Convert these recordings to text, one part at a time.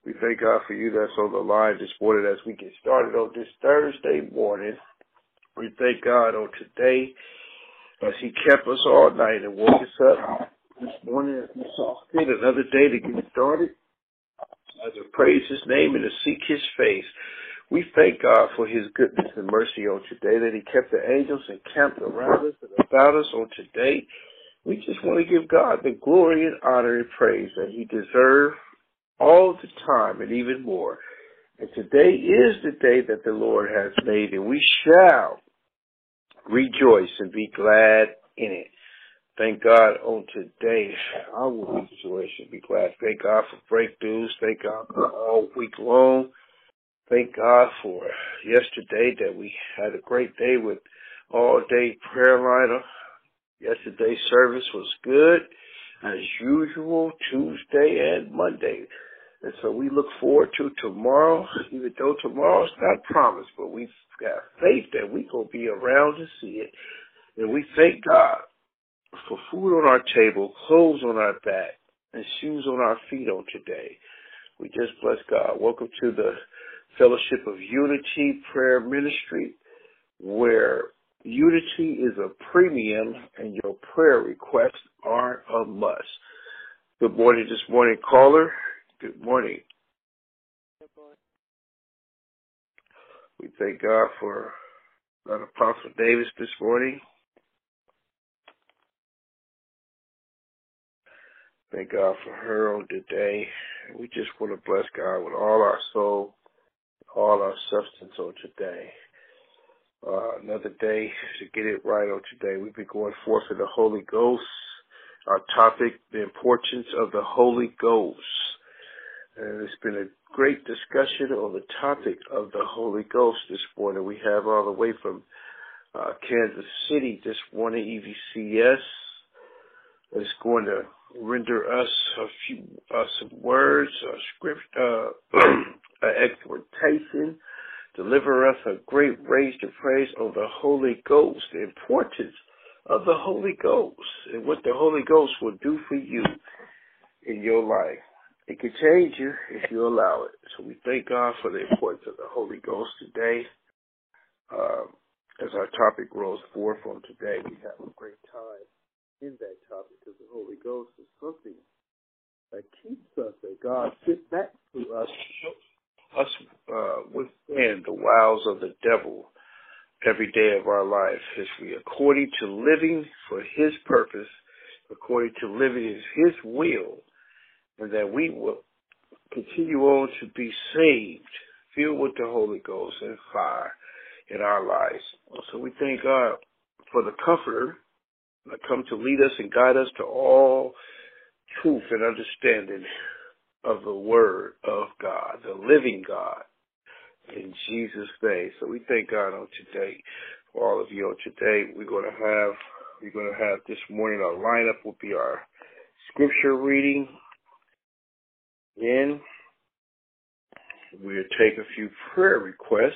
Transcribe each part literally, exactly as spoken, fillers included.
We thank God for you that's on the line this morning as we get started on this Thursday morning. We thank God on today as He kept us all night and woke us up this morning as we saw fit another day to get started. As to praise His name and to seek His face. We thank God for His goodness and mercy on today, that He kept the angels encamped around us and about us on today. We just want to give God the glory and honor and praise that He deserves all the time and even more. And today is the day that the Lord has made, and we shall rejoice and be glad in it. Thank God on today. I will rejoice and be glad. Thank God for breakthroughs. Thank God for all week long. Thank God for yesterday that we had a great day with all-day prayer line. Yesterday's service was good, as usual, Tuesday and Monday. And so we look forward to tomorrow, even though tomorrow's not promised, but we've got faith that we're going to be around to see it. And we thank God for food on our table, clothes on our back, and shoes on our feet on today. We just bless God. Welcome to the Fellowship of Unity Prayer Ministry, where unity is a premium and your prayer requests are a must. Good morning this morning, caller. Good morning. Good morning. We thank God for Brother Apostle Davis this morning. Thank God for her on today. We just want to bless God with all our soul, all our substance on today. Uh, another day to get it right on today. We've been going forth in the Holy Ghost. Our topic, the importance of the Holy Ghost. And it's been a great discussion on the topic of the Holy Ghost this morning. We have all the way from uh, Kansas City this morning, E V C S. It's going to render us a few, uh, some words, a script, uh, an exhortation, deliver us a great raise to praise on the Holy Ghost, the importance of the Holy Ghost, and what the Holy Ghost will do for you in your life. It can change you if you allow it. So we thank God for the importance of the Holy Ghost today. Um, as our topic rolls forth on today, we have a great time in that topic, because the Holy Ghost is something that keeps us, that God sits back to us, us uh, withstand the wiles of the devil every day of our life, as we, according to living for His purpose, according to living in His will, and that we will continue on to be saved, filled with the Holy Ghost and fire in our lives. So we thank God for the Comforter that come to lead us and guide us to all truth and understanding of the Word of God, the living God, in Jesus' name. So we thank God on today, for all of you on today. We're going to have, we're going to have this morning, our lineup will be our scripture reading. Then we'll take a few prayer requests,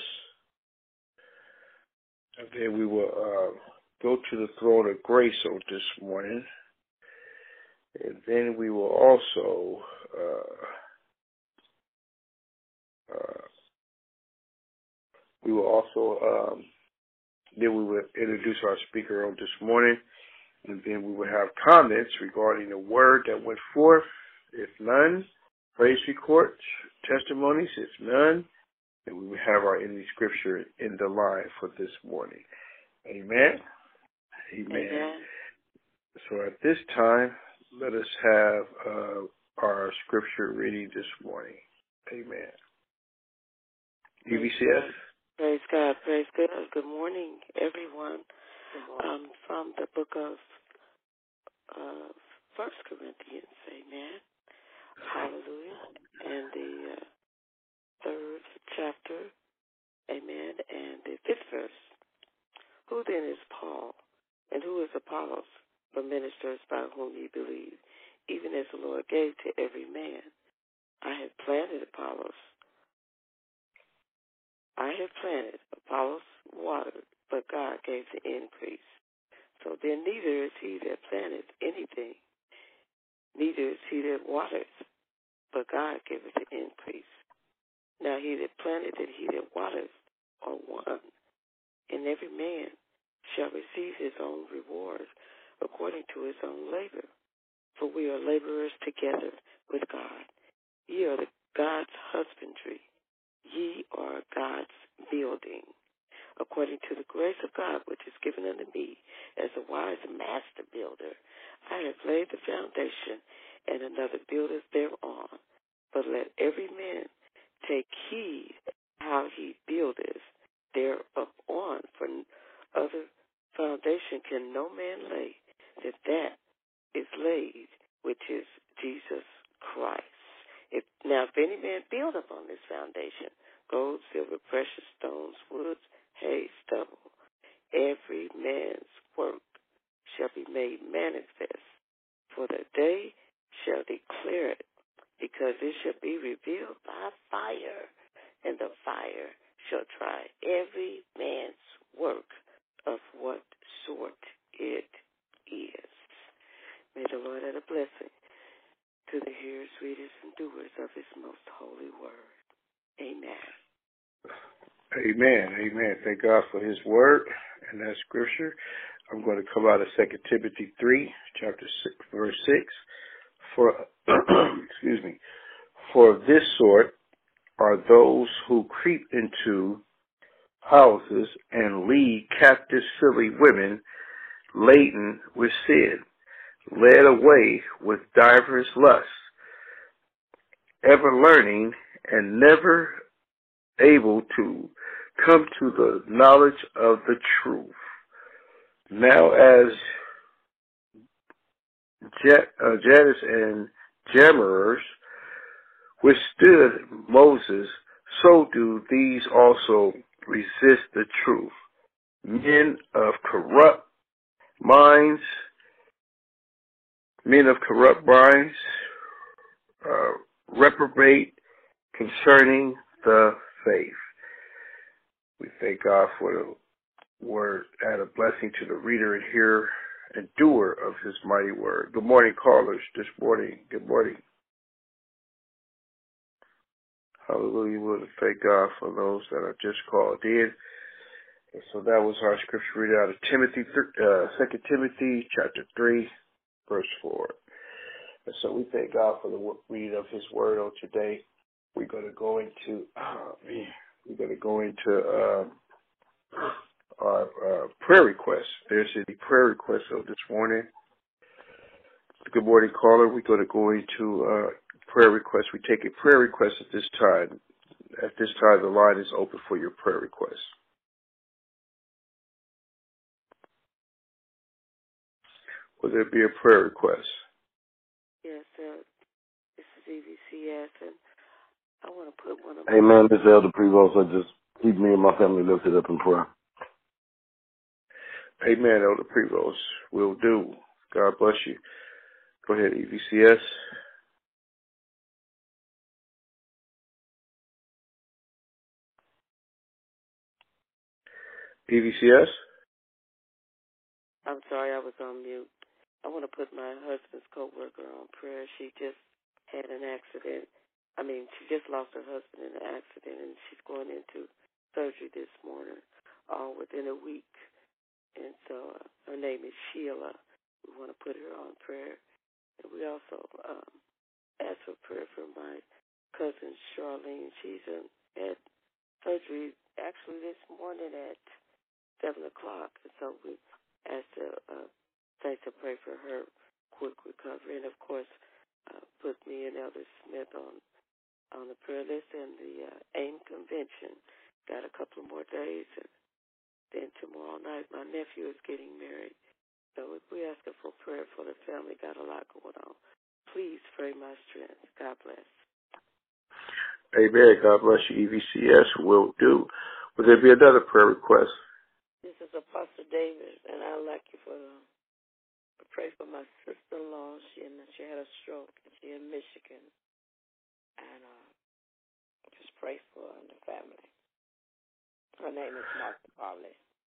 and then we will uh, go to the throne of grace on this morning, and then we will also uh, uh, we will also um, then we will introduce our speaker on this morning, and then we will have comments regarding the word that went forth. If none, praise reports, testimonies. If none, then we will have our ending scripture in the line for this morning. Amen. Amen. Amen. So at this time, let us have uh, our scripture reading this morning. Amen. E V C S. Praise God. Praise God. Good morning, everyone. Um, from the book of uh, First Corinthians. Amen. Hallelujah. And the uh, third chapter. Amen. And the fifth verse. Who then is Paul, and who is Apollos, but ministers by whom ye believe, even as the Lord gave to every man? I have planted Apollos. I have planted, Apollos watered, but God gave the increase. So then neither is he that planteth anything, neither is he that waters, but God giveth the increase. Now he that planted and he that watered are one, and every man shall receive his own reward according to his own labor. For we are laborers together with God. Ye are the God's husbandry. Ye are God's building. According to the grace of God which is given unto me as a wise master builder, I have laid the foundation, and another buildeth thereon. But let every man take heed how he buildeth thereupon, for other foundation can no man lay that that is laid, which is Jesus Christ. If, now, if any man build upon this foundation, gold, silver, precious stones, woods, hay, stubble, every man's work shall be made manifest, for the day shall declare it, because it shall be revealed by fire, and the fire shall try every man's work of what sort it is. May the Lord add a blessing to the hearers, readers, and doers of his most holy word. Amen. Amen. Amen. Thank God for his word and that scripture. I'm going to come out of Second Timothy three, chapter six, verse six. For, excuse me, for this sort are those who creep into houses and lead captive silly women laden with sin, led away with divers lusts, ever learning and never able to come to the knowledge of the truth. Now as uh, Jannes and Jambres withstood Moses, so do these also resist the truth. Men of corrupt minds, men of corrupt minds, uh, reprobate concerning the faith. We thank God for the word. Add a blessing to the reader and hearer and doer of his mighty word. Good morning, callers, this morning. Good morning. Hallelujah. We want to thank God for those that are just called in. And so that was our scripture reading out of Timothy, uh, Second Timothy chapter three, verse four. And so we thank God for the reading of his word on today. We're going to go into, oh man, we're going to go into um, our uh, prayer requests. There's any prayer requests of this morning. Good morning, caller. We're going to go into uh, prayer requests. We take a prayer request at this time. At this time, the line is open for your prayer requests. Will there be a prayer request? Yes, uh, this is E V C S, and I want to put one of my... Amen. This is Elder Prevost. I just keep me and my family lifted up in prayer. Amen, Elder Prevost. Will do. God bless you. Go ahead, E V C S. E V C S? I'm sorry, I was on mute. I want to put my husband's co-worker on prayer. She just had an accident. I mean, she just lost her husband in an accident, and she's going into surgery this morning, all within a week. And so uh, her name is Sheila. We want to put her on prayer. And we also um, ask for prayer for my cousin Charlene. She's in, had surgery actually this morning at seven o'clock. And so we ask to uh, thanks to pray for her quick recovery. And, of course, uh, put me and Elder Smith on, on the prayer list. And the uh, AIM convention got a couple of more days. And then tomorrow night, my nephew is getting married. So if we ask for prayer for the family, got a lot going on. Please pray my strength. God bless. Amen. God bless you, E V C S. Will do. Will there be another prayer request? This is Apostle David, and I'd like you for uh, to pray for my sister-in-law. She and she had a stroke, and she in Michigan, and uh, just pray for her and the family. Her name is Martha Barley.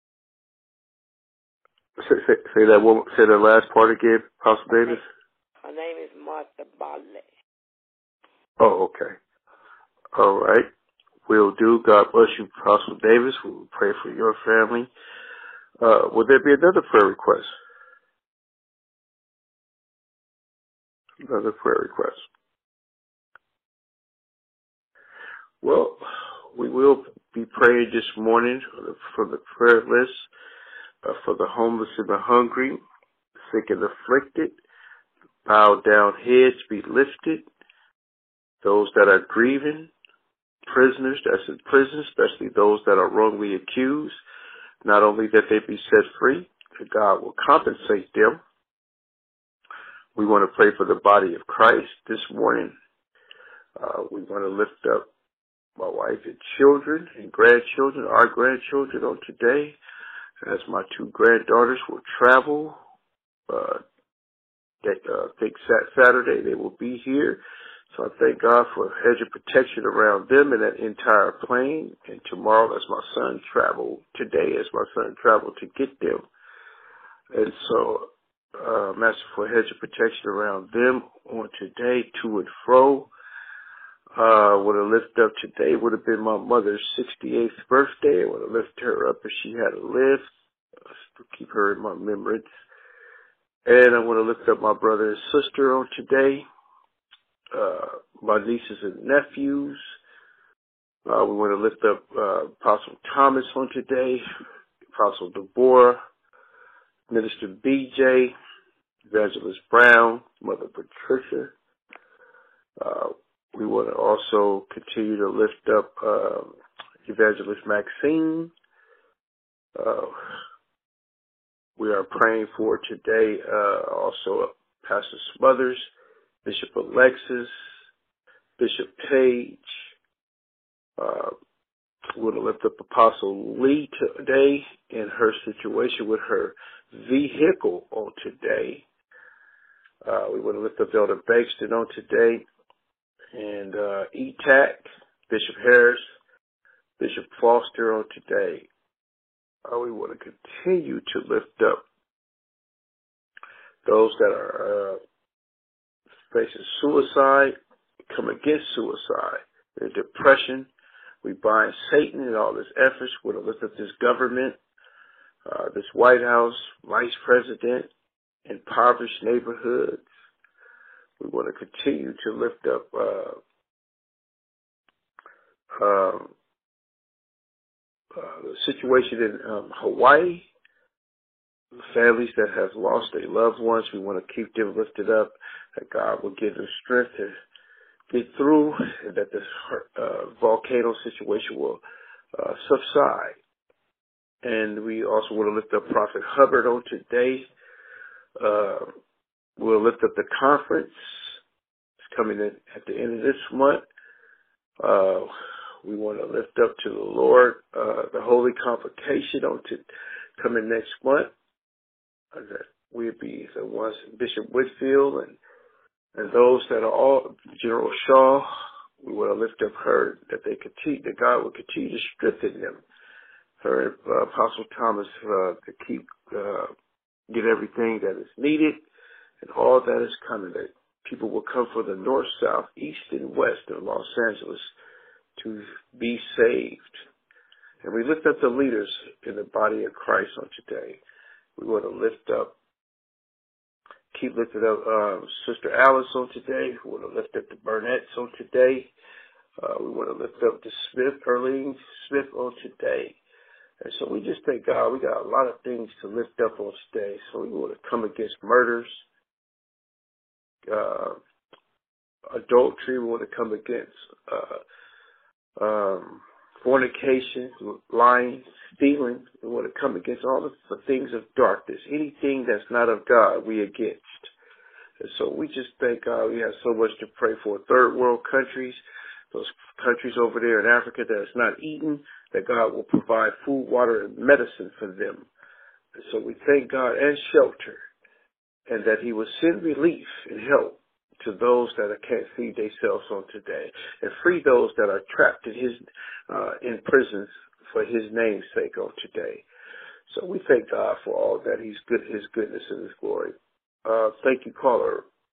Say, say, say that one. Say that last part again, Apostle Davis. Her name is Martha Barley. Oh, okay. All right. Will do. God bless you, Apostle Davis. We will pray for your family. Uh, will there be another prayer request? Another prayer request. Well, we will be praying this morning for the prayer list uh, for the homeless and the hungry, sick and afflicted, bowed down heads be lifted, those that are grieving, prisoners that's in prison, especially those that are wrongly accused, not only that they be set free, that God will compensate them. We want to pray for the body of Christ this morning. Uh, we want to lift up my wife and children and grandchildren, our grandchildren on today, as my two granddaughters will travel. Uh, that, uh, I think Saturday they will be here. So I thank God for a hedge of protection around them and that entire plane. And tomorrow as my son travel, today as my son travel to get them. And so uh, I'm asking for a hedge of protection around them on today, to and fro. Uh, would have lifted up today would have been my mother's sixty-eighth birthday. I would have lifted her up if she had a lift, uh, to keep her in my remembrance. And I want to lift up my brother and sister on today, uh, my nieces and nephews. Uh, we want to lift up uh, Apostle Thomas on today, Apostle Deborah, Minister B J, Evangelist Brown, Mother Patricia. Uh, we want to also continue to lift up uh, Evangelist Maxine. Uh, we are praying for today uh, also Pastor Smothers, Bishop Alexis, Bishop Page. Uh, we want to lift up Apostle Lee today in her situation with her vehicle on today. Uh, we want to lift up Elder Bankston on today. And uh, E T A C, Bishop Harris, Bishop Foster on today. Uh, we want to continue to lift up those that are uh, facing suicide, come against suicide, their depression. We bind Satan in all his efforts. We want to lift up this government, uh, this White House, Vice President, impoverished neighborhoods. We want to continue to lift up uh, um, uh, the situation in um, Hawaii, the families that have lost their loved ones. We want to keep them lifted up, that God will give them strength to get through, and that this uh, volcano situation will uh, subside. And we also want to lift up Prophet Hubbard on today. Uh, we'll lift up the conference. It's coming in at the end of this month. Uh, we want to lift up to the Lord uh, the Holy Convocation on to coming next month. Uh, that we'll be the ones, Bishop Whitfield and and those that are all, General Shaw. We want to lift up her, that they continue, that God will continue to strengthen them. Her, uh, Apostle Thomas, uh, to keep, uh, get everything that is needed and all that is coming, that people will come from the north, south, east, and west of Los Angeles to be saved. And we lift up the leaders in the body of Christ on today. We want to lift up, keep lifting up um, Sister Alice on today. We want to lift up the Burnett's on today. Uh, we want to lift up the Smith, Erling Smith on today. And so we just thank God. We got a lot of things to lift up on today. So we want to come against murders, uh, adultery. We want to come against uh, um, fornication, lying, stealing. We want to come against all of the things of darkness. Anything that's not of God, we against. And so we just thank God. We have so much to pray for. Third world countries, those countries over there in Africa that is not eating, that God will provide food, water, and medicine for them. And so we thank God, and shelter, and that he will send relief and help to those that can't feed themselves on today, and free those that are trapped in his uh, in prisons for his name's sake on today. So we thank God for all that he's good, his goodness and his glory. Uh, thank you, caller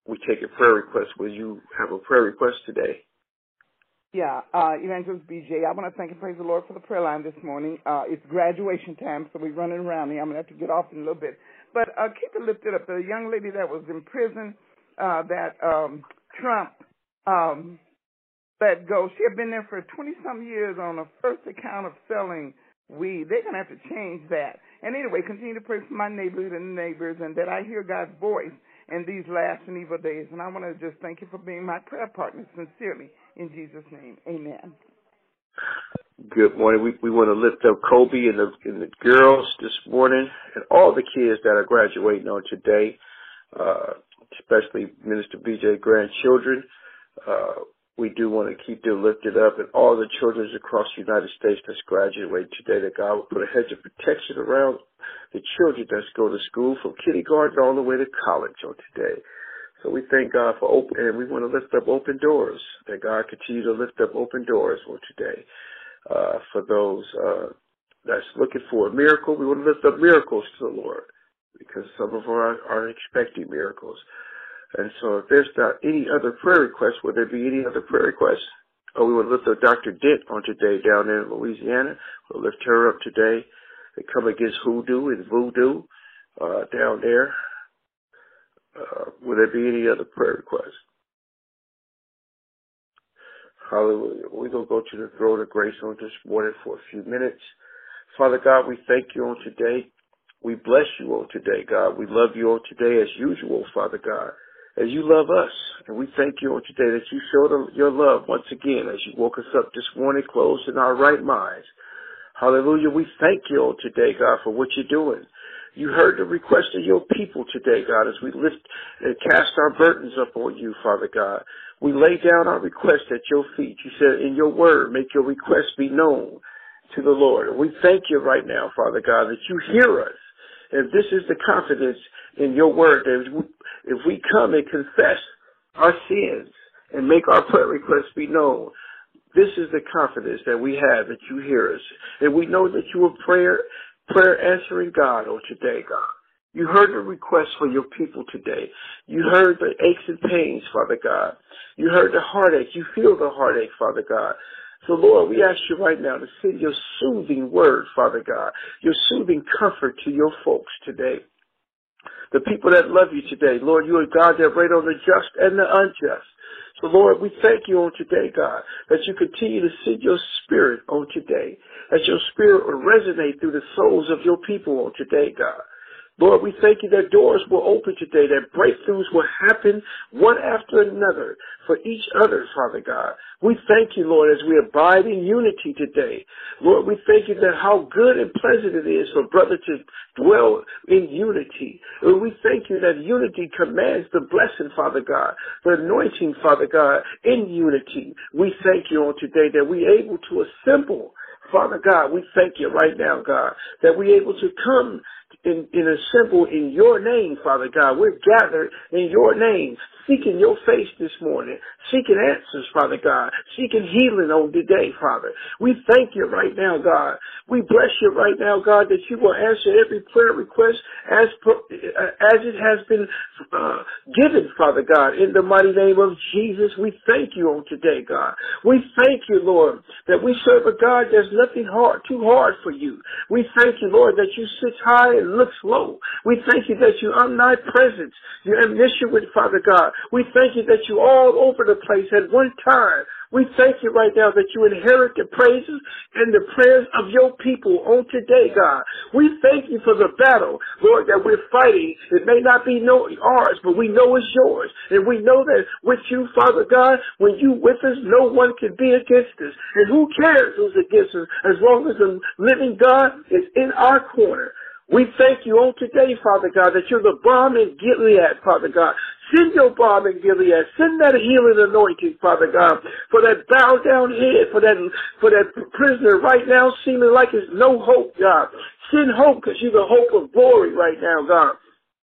we take a prayer request. Will you have a prayer request today? Yeah, uh, Evangelist B J, I want to thank and praise the Lord for the prayer line this morning. Uh, it's graduation time, so we're running around here. I'm going to have to get off in a little bit. But uh, keep it lifted up. The young lady that was in prison uh, that um, Trump um, let go, she had been there for twenty-some years on a first account of selling weed. They're going to have to change that. And anyway, continue to pray for my neighborhood and neighbors and that I hear God's voice in these last and evil days. And I want to just thank you for being my prayer partner sincerely. In Jesus' name, amen. Good morning. We we want to lift up Kobe and the, and the girls this morning and all the kids that are graduating on today, uh, especially Minister B J grandchildren. Uh, we do want to keep them lifted up, and all the children across the United States that's graduating today, that God will put a hedge of protection around the children that's go to school from kindergarten all the way to college on today. So we thank God for open, and we want to lift up open doors, that God continue to lift up open doors for today. Uh, for those uh, that's looking for a miracle, we want to lift up miracles to the Lord, because some of them are, are expecting miracles. And so if there's not any other prayer requests, would there be any other prayer requests? Oh, we want to lift up Doctor Dent on today down there in Louisiana. We'll lift her up today. They come against hoodoo and voodoo uh, down there. Uh, will there be any other prayer requests? Hallelujah. We're going to go to the throne of grace on this morning for a few minutes. Father God, we thank you on today. We bless you on today, God. We love you on today as usual, Father God, as you love us. And we thank you on today that you showed your love once again as you woke us up this morning closed in our right minds. Hallelujah. We thank you on today, God, for what you're doing. You heard the request of your people today, God, as we lift and cast our burdens up on you, Father God. We lay down our request at your feet. You said in your word, make your request be known to the Lord. And we thank you right now, Father God, that you hear us. And this is the confidence in your word, that if we come and confess our sins and make our prayer requests be known, this is the confidence that we have that you hear us. And we know that you are prayer Prayer answering God on today, God. You heard the request for your people today. You heard the aches and pains, Father God. You heard the heartache. You feel the heartache, Father God. So, Lord, we ask you right now to send your soothing word, Father God, your soothing comfort to your folks today. The people that love you today, Lord, you are God that reigns on the just and the unjust. So, Lord, we thank you on today, God, that you continue to send your spirit on today, that your spirit will resonate through the souls of your people on today, God. Lord, we thank you that doors will open today, that breakthroughs will happen one after another for each other, Father God. We thank you, Lord, as we abide in unity today. Lord, we thank you that how good and pleasant it is for brother to dwell in unity. And we thank you that unity commands the blessing, Father God, the anointing, Father God, in unity. We thank you on today that we're able to assemble. Father God, we thank you right now, God, that we're able to come in, in assemble in your name, Father God. We're gathered in your name, seeking your face this morning, seeking answers, Father God, seeking healing on today, Father. We thank you right now, God. We bless you right now, God, that you will answer every prayer request as as it has been uh, given, Father God, in the mighty name of Jesus. We thank you on today, God. We thank you, Lord, that we serve a God that's nothing hard, too hard for you. We thank you, Lord, that you sit high and looks low. We thank you that you're omnipresent, you're omniscient, Father God. We thank you that you're all over the place at one time. We thank you right now that you inherit the praises and the prayers of your people on today, God. We thank you for the battle, Lord, that we're fighting. It may not be no ours, but we know it's yours. And we know that with you, Father God, when you with us, no one can be against us. And who cares who's against us as long as the living God is in our corner. We thank you on today, Father God, that you're the balm in Gilead, Father God. Send your balm in Gilead. Send that healing anointing, Father God, for that bowed down head, for that for that prisoner right now seeming like there's no hope, God. Send hope because you're the hope of glory right now, God.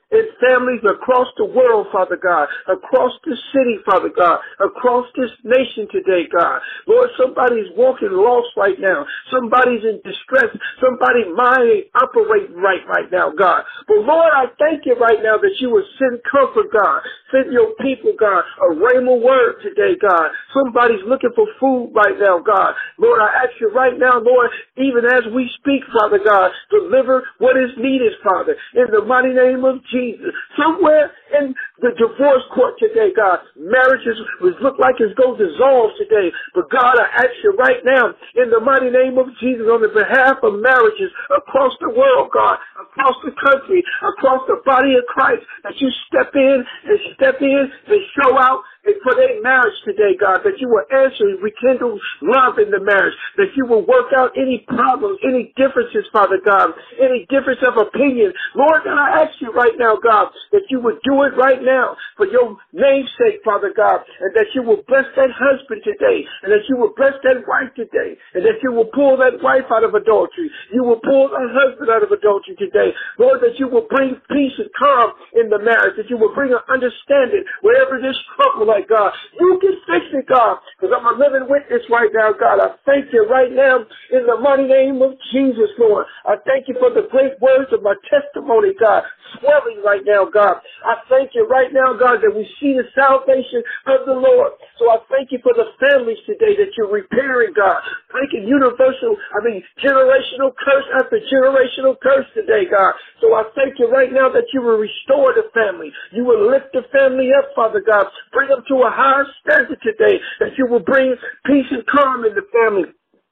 in families across the world, Father God, across the city, Father God, across this nation today, God. Lord, somebody's walking lost right now. Somebody's in distress. Somebody's mind ain't operating right right now, God. But Lord, I thank you right now that you will send comfort, God. Send your people, God, a rhema word today, God. Somebody's looking for food right now, God. Lord, I ask you right now, Lord, even as we speak, Father God, deliver what is needed, Father, in the mighty name of Jesus. Somewhere in the divorce court today, God, marriages look like it's going to dissolve today. But God, I ask you right now, in the mighty name of Jesus, on the behalf of marriages across the world, God, across the country, across the body of Christ, that you step in and step in and show out and for their marriage today, God, that you will answer and rekindle love in the marriage, that you will work out any problems, any differences, Father God, any difference of opinion. Lord, God, I ask you right now, God, that you would do it right now for your name's sake, Father God, and that you will bless that husband today, and that you will bless that wife today, and that you will pull that wife out of adultery. You will pull that husband out of adultery today. Lord, that you will bring peace and calm in the marriage, that you will bring an understanding wherever there's trouble, like God. You can fix it, God, because I'm a living witness right now, God. I thank you right now in the mighty name of Jesus, Lord. I thank you for the great words of my testimony, God, swelling right now, God. I thank you right now, God, that we see the salvation of the Lord. So I thank you for the families today that you're repairing, God, breaking universal, I mean, generational curse after generational curse today, God. So I thank you right now that you will restore the family. You will lift the family up, Father God. Bring them to a higher standard today, that you will bring peace and calm in the family.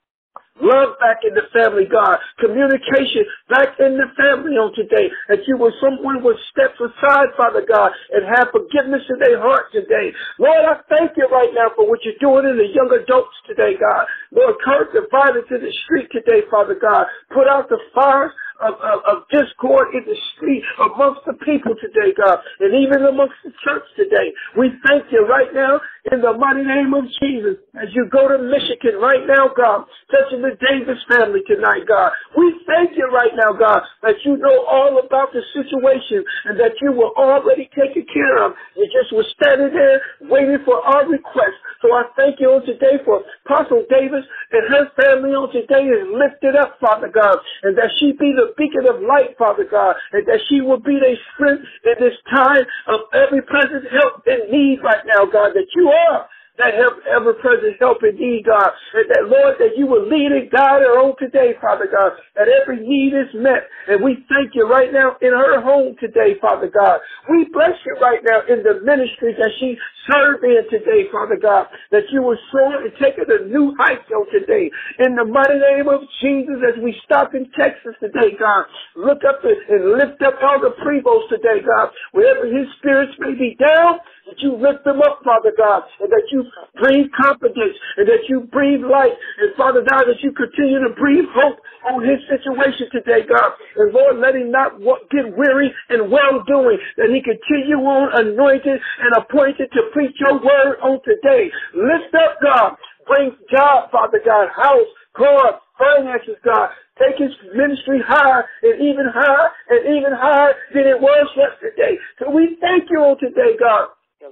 Love back in the family, God. Communication back in the family on today. That you will, someone will step aside, Father God, and have forgiveness in their heart today. Lord, I thank you right now for what you're doing in the young adults today, God. Lord, curb the violence in the street today, Father God. Put out the fires Of, of, of discord in the street amongst the people today, God, and even amongst the church today. We thank you right now in the mighty name of Jesus as you go to Michigan right now, God, touching the Davis family tonight, God. We thank you right now, God, that you know all about the situation and that you were already taken care of. You just were standing there waiting for our request. So I thank you on today for Apostle Davis and her family on today is lifted up, Father God, and that she be the beacon of light, Father God, and that she will be their strength in this time of every present help and need right now, God, that you are that help, ever-present help in need, God, and that, Lord, that you will lead and guide her on today, Father God, that every need is met, and we thank you right now in her home today, Father God. We bless you right now in the ministry that she served in today, Father God, that you will soar and take her to new heights on today. In the mighty name of Jesus, as we stop in Texas today, God, look up and lift up all the Prevosts today, God, wherever his spirits may be down, that you lift them up, Father God, and that you breathe confidence, and that you breathe light, and Father God, that you continue to breathe hope on his situation today, God. And Lord, let him not get weary in well-doing, that he continue on anointed and appointed to preach your word on today. Lift up, God. Bring job, Father God, house, car, finances, God. Take his ministry higher and even higher and even higher than it was yesterday. So we thank you on today, God,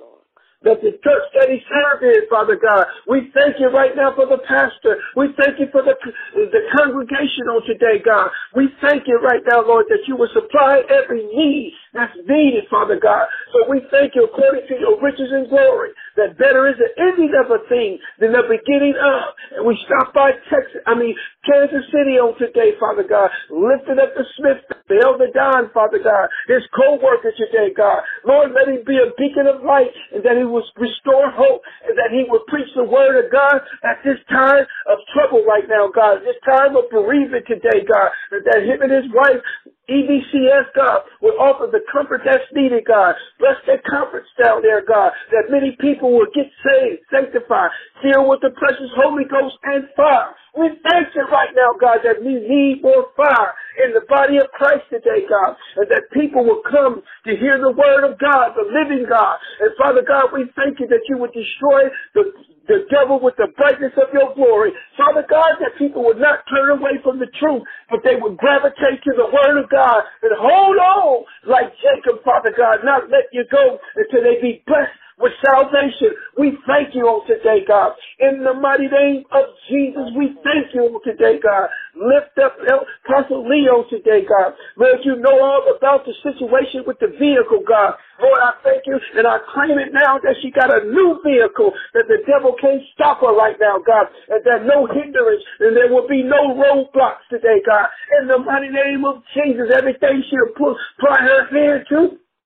that the church that he served in, Father God. We thank you right now for the pastor. We thank you for the the congregation on today, God. We thank you right now, Lord, that you will supply every need that's needed, Father God. So we thank you according to your riches and glory, that better is the ending of a thing than the beginning of. And we stop by Texas, I mean, Kansas City on today, Father God, lifting up the Smith, the Elder Don, Father God, his co-worker today, God. Lord, let him be a beacon of light, and that he will restore hope, and that he will preach the word of God at this time of trouble right now, God, this time of bereavement today, God, and that him and his wife, E V C S, God, will offer the comfort that's needed, God. Bless their comforts down there, God, that many people will get saved, sanctified, filled with the precious Holy Ghost and fire. We thank you right now, God, that we need more fire in the body of Christ today, God, and that people will come to hear the word of God, the living God. And Father God, we thank you that you would destroy the the devil with the brightness of your glory. Father God, that people would not turn away from the truth, but they would gravitate to the word of God and hold on like Jacob, Father God, not let you go until they be blessed with salvation. We thank you on today, God. In the mighty name of Jesus, we thank you on today, God. Lift up Apostle Leo today, God. Lord, you know all about the situation with the vehicle, God. Lord, I thank you, and I claim it now that she got a new vehicle, that the devil can't stop her right now, God, and that no hindrance, and there will be no roadblocks today, God. In the mighty name of Jesus, everything she'll put, apply her hand to,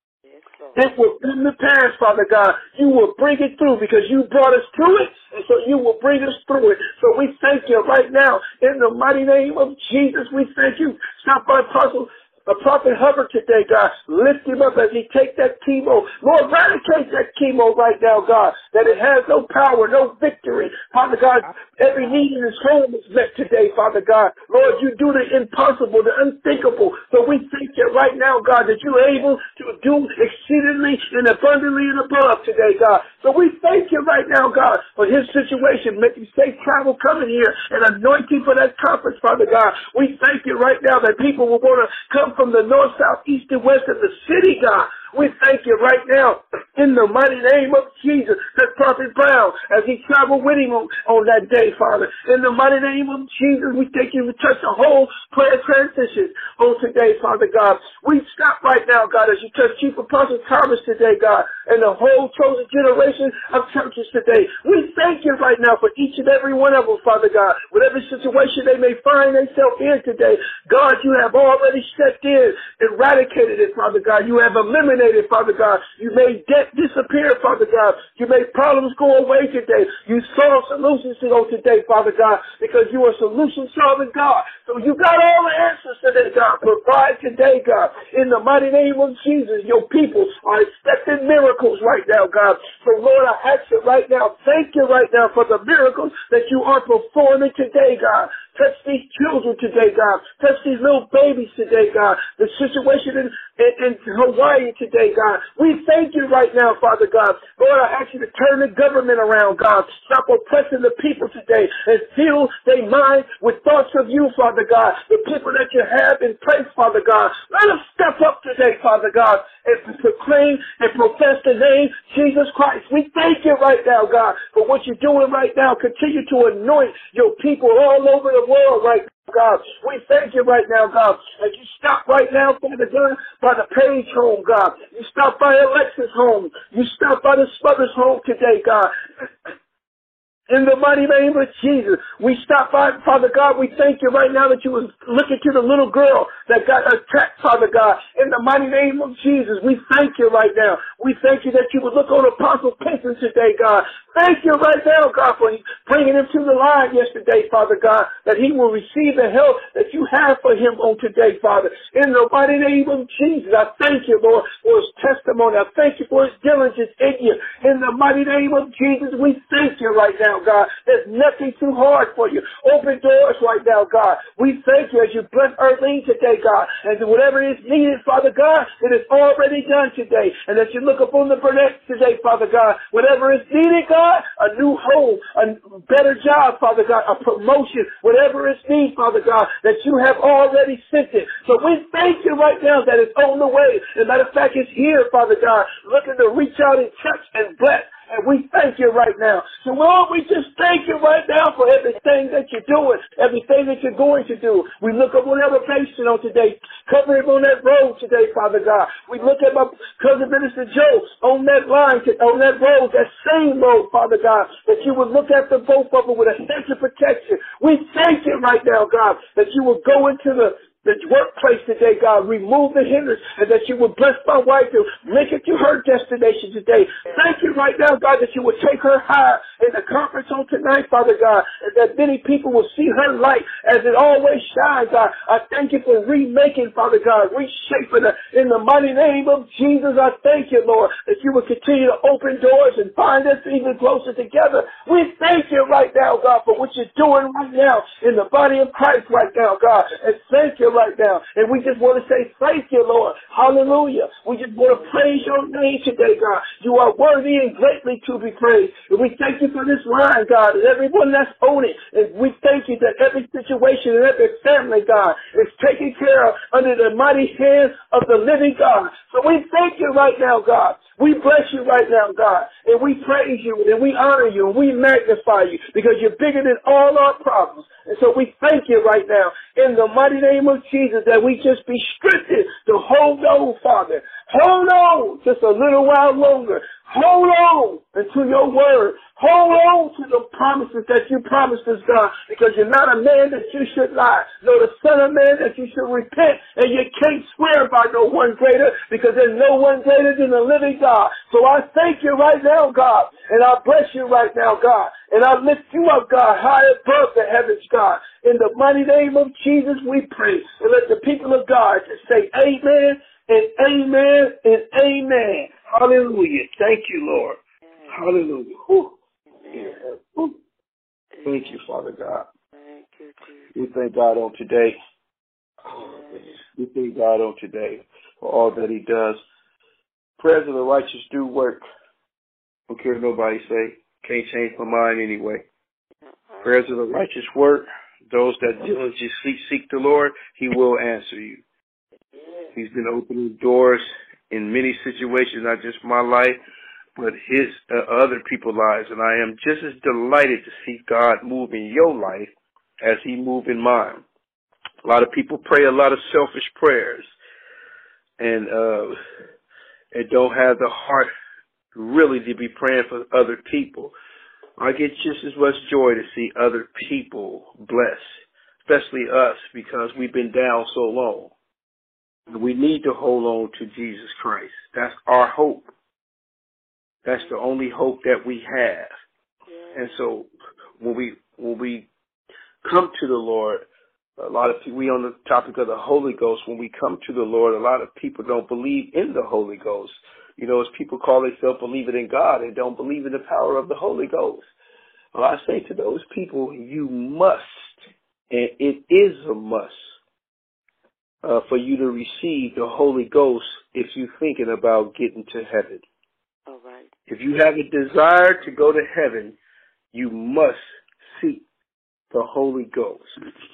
it will come to pass, Father God. You will bring it through because you brought us to it, and so you will bring us through it. So we thank you right now in the mighty name of Jesus. We thank you. Stop by Apostle A Prophet Hubbard today, God. Lift him up as he take that chemo. Lord, eradicate that chemo right now, God, that it has no power, no victory. Father God, every need in his home is met today, Father God. Lord, you do the impossible, the unthinkable. So we thank you right now, God, that you're able to do exceedingly and abundantly and above today, God. So we thank you right now, God, for his situation. Make him safe travel coming here and anointing for that conference, Father God. We thank you right now that people will want to come from the north, south, east, and west of the city, God. We thank you right now in the mighty name of Jesus that Prophet Brown, as he traveled with him on, on that day, Father. In the mighty name of Jesus, we thank you to touch the whole prayer transition on today, Father God. We stop right now, God, as you touch Chief Apostle Thomas today, God, and the whole chosen generation of churches today. We thank you right now for each and every one of them, Father God. Whatever situation they may find themselves in today, God, you have already stepped in, eradicated it, Father God. You have eliminated it, Father God. You made debt disappear, Father God. You made problems go away today. You saw solutions to go today, Father God, because you are a solution-solving God. So you got all the answers today, God. Provide today, God. In the mighty name of Jesus, your people are expecting miracles right now, God. So, Lord, I ask you right now, thank you right now for the miracles that you are performing today, God. Touch these children today, God. Touch these little babies today, God. The situation in, in, in Hawaii today, God. We thank you right now, Father God. Lord, I ask you to turn the government around, God. Stop oppressing the people today and fill their mind with thoughts of you, Father God. The people that you have in place, Father God. Let them step up today, Father God, and proclaim and profess the name Jesus Christ. We thank you right now, God, for what you're doing right now. Continue to anoint your people all over the world right now, God. We thank you right now, God, as you stop right now, Father God, by the Page home, God. You stop by Alexis' home. You stop by the Smothers' home today, God. In the mighty name of Jesus, we stop by, Father God. We thank you right now that you was looking to the little girl that got attacked, Father God. In the mighty name of Jesus, we thank you right now. We thank you that you would look on Apostle Pinson today, God. Thank you right now, God, for bringing him to the line yesterday, Father God, that he will receive the help that you have for him on today, Father. In the mighty name of Jesus, I thank you, Lord, for his testimony. I thank you for his diligence in you. In the mighty name of Jesus, we thank you right now, God. There's nothing too hard for you. Open doors right now, God. We thank you as you bless Earthling today, God. And whatever is needed, Father God, it is already done today. And as you look upon the Burnett today, Father God, whatever is needed, God, a new home, a better job, Father God, a promotion, whatever is needed, Father God, that you have already sent it. So we thank you right now that it's on the way. As a matter of fact, it's here, Father God, looking to reach out and touch and bless. And we thank you right now. So, Lord, we just thank you right now for everything that you're doing, everything that you're going to do. We look up whatever patient on today, cover him on that road today, Father God. We look at my cousin Minister Joe on that line, on that road, that same road, Father God, that you would look after both of them with a sense of protection. We thank you right now, God, that you will go into the the workplace today, God, remove the hindrance, and that you would bless my wife to make it to her destination today. Thank you right now, God, that you would take her higher in the conference on tonight, Father God, and that many people will see her light as it always shines, God. I thank you for remaking, Father God, reshaping her in the mighty name of Jesus. I thank you, Lord, that you will continue to open doors and bind us even closer together. We thank you right now, God, for what you're doing right now in the body of Christ right now, God, and thank you right now. And we just want to say thank you, Lord. Hallelujah. We just want to praise your name today, God. You are worthy and greatly to be praised. And we thank you for this line, God, and everyone that's on it. And we thank you that every situation and every family, God, is taken care of under the mighty hand of the living God. So we thank you right now, God. We bless you right now, God. And we praise you and we honor you and we magnify you because you're bigger than all our problems. And so we thank you right now in the mighty name of Jesus that we just be strengthened to hold on, Father. Hold on just a little while longer. Hold on unto your word. Hold on to the promises that you promised us, God, because you're not a man that you should lie, nor the son of man that you should repent, and you can't swear by no one greater because there's no one greater than the living God. So I thank you right now, God, and I bless you right now, God, and I lift you up, God, high above the heavens, God. In the mighty name of Jesus we pray, and let the people of God just say amen and amen and amen. Hallelujah. Thank you, Lord. Hallelujah. Whew. Yeah. Whew. Thank you, Father God. Thank you, Jesus. We thank God on today. We thank God on today for all that he does. Prayers of the righteous do work. Don't care what nobody say. Can't change my mind anyway. Prayers of the righteous work. Those that diligently seek, seek the Lord, he will answer you. He's been opening doors in many situations, not just my life, but his uh, other people's lives. And I am just as delighted to see God move in your life as he moved in mine. A lot of people pray a lot of selfish prayers and uh, and don't have the heart really to be praying for other people. I get just as much joy to see other people blessed, especially us, because we've been down so long. We need to hold on to Jesus Christ. That's our hope. That's the only hope that we have. And so when we when we come to the Lord, a lot of people, we on the topic of the Holy Ghost, when we come to the Lord, a lot of people don't believe in the Holy Ghost. You know, as people call themselves believing in God and don't believe in the power of the Holy Ghost. Well, I say to those people, you must, and it is a must, uh, for you to receive the Holy Ghost if you're thinking about getting to heaven. All right. If you have a desire to go to heaven, you must seek the Holy Ghost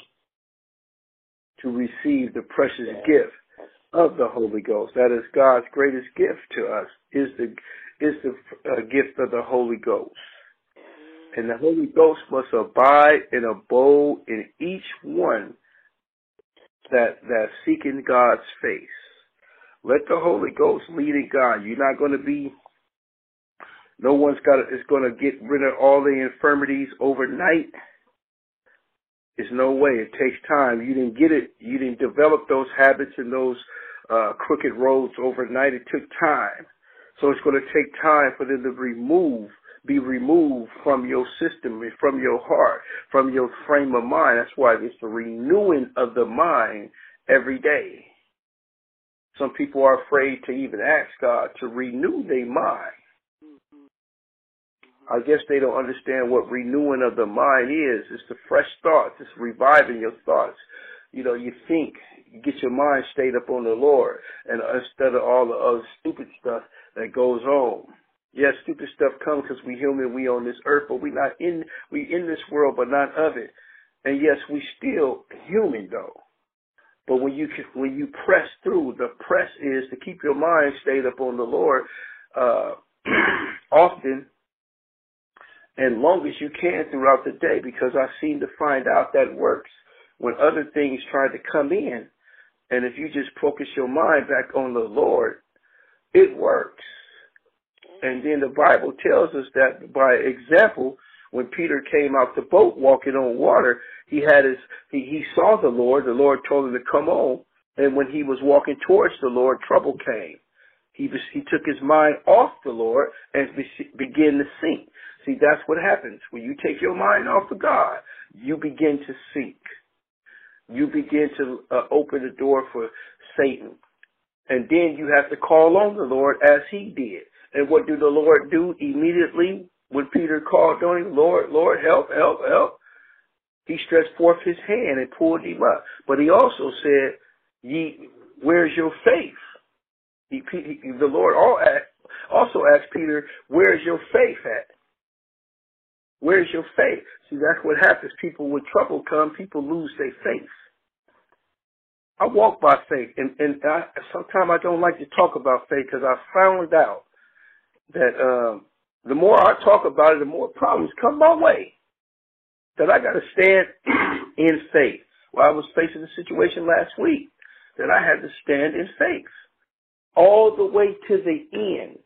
to receive the precious gift of the Holy Ghost. That is God's greatest gift to us, is the is the uh, gift of the Holy Ghost. And the Holy Ghost must abide and abode in each one that that's seeking God's face. Let the Holy Ghost lead and guide. You're not going to be, no one's got is going to get rid of all the infirmities overnight. There's no way. It takes time. You didn't get it. You didn't develop those habits and those uh, crooked roads overnight. It took time. So it's going to take time for them to remove, be removed from your system, from your heart, from your frame of mind. That's why it's the renewing of the mind every day. Some people are afraid to even ask God to renew their mind. I guess they don't understand what renewing of the mind is. It's the fresh thoughts. It's reviving your thoughts. You know, you think, you get your mind stayed up on the Lord, and instead of all the other stupid stuff that goes on. Yes, stupid stuff comes because we human, we on this earth, but we not in, we in this world, but not of it. And yes, we still human though. But when you when you press through, the press is to keep your mind stayed up on the Lord uh, often and long as you can throughout the day, because I seem to find out that works when other things try to come in. And if you just focus your mind back on the Lord, it works. And then the Bible tells us that by example, when Peter came out the boat walking on water, he had his he, he saw the Lord. The Lord told him to come on. And when he was walking towards the Lord, trouble came. He was, he took his mind off the Lord and be, began to sink. See, that's what happens. When you take your mind off of God, you begin to sink. You begin to uh, open the door for Satan. And then you have to call on the Lord as he did. And what did the Lord do immediately when Peter called on him? Lord, Lord, help, help, help. He stretched forth his hand and pulled him up. But he also said, "Ye, where's your faith?" He, he, the Lord also asked Peter, "Where's your faith at?" Where's your faith? See, that's what happens. People, when trouble comes, people lose their faith. I walk by faith, and, and I, sometimes I don't like to talk about faith because I found out that um, the more I talk about it, the more problems come my way. That I got to stand in faith. Well, I was facing a situation last week that I had to stand in faith all the way to the end.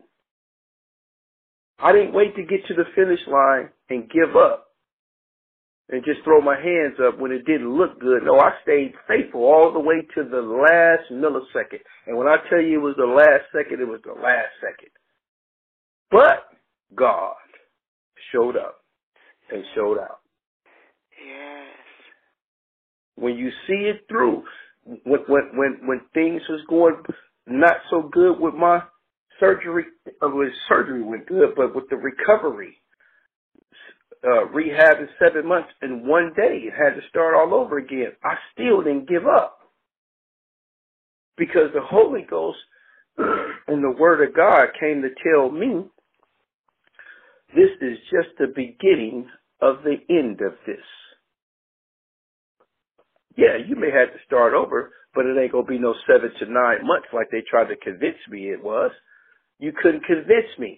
I didn't wait to get to the finish line and give up and just throw my hands up when it didn't look good. No, I stayed faithful all the way to the last millisecond. And when I tell you it was the last second, it was the last second. But God showed up and showed out. Yes. When you see it through, when when when, when things was going not so good with my surgery, uh, with surgery went good, but with the recovery, uh, rehab in seven months, and one day it had to start all over again. I still didn't give up because the Holy Ghost and the Word of God came to tell me this is just the beginning of the end of this. Yeah, you may have to start over, but it ain't going to be no seven to nine months like they tried to convince me it was. You couldn't convince me.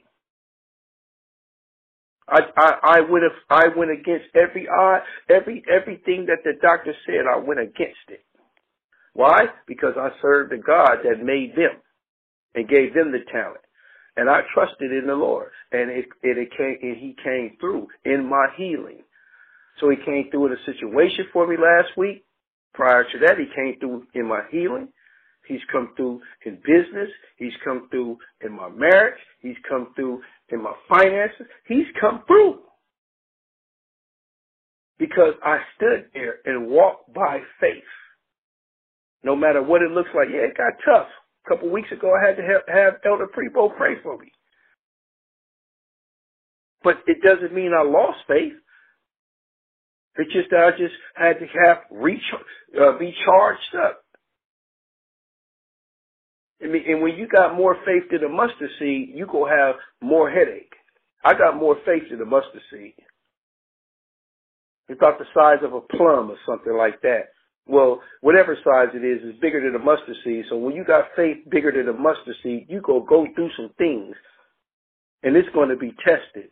I I, I went I went against every odd, every everything that the doctor said. I went against it. Why? Because I served the God that made them and gave them the talent, and I trusted in the Lord, and it it, it came and He came through in my healing. So He came through in a situation for me last week. Prior to that, He came through in my healing. He's come through in business. He's come through in my marriage. He's come through in my finances. He's come through because I stood there and walked by faith. No matter what it looks like. Yeah, it got tough. A couple weeks ago, I had to have, have Elder Prepo pray for me. But it doesn't mean I lost faith. It's just that I just had to have recharge, uh, be charged up. I mean, and when you got more faith than a mustard seed, you go have more headache. I got more faith than a mustard seed. It's about the size of a plum or something like that. Well, whatever size it is, is bigger than a mustard seed. So when you got faith bigger than a mustard seed, you go go through some things, and it's going to be tested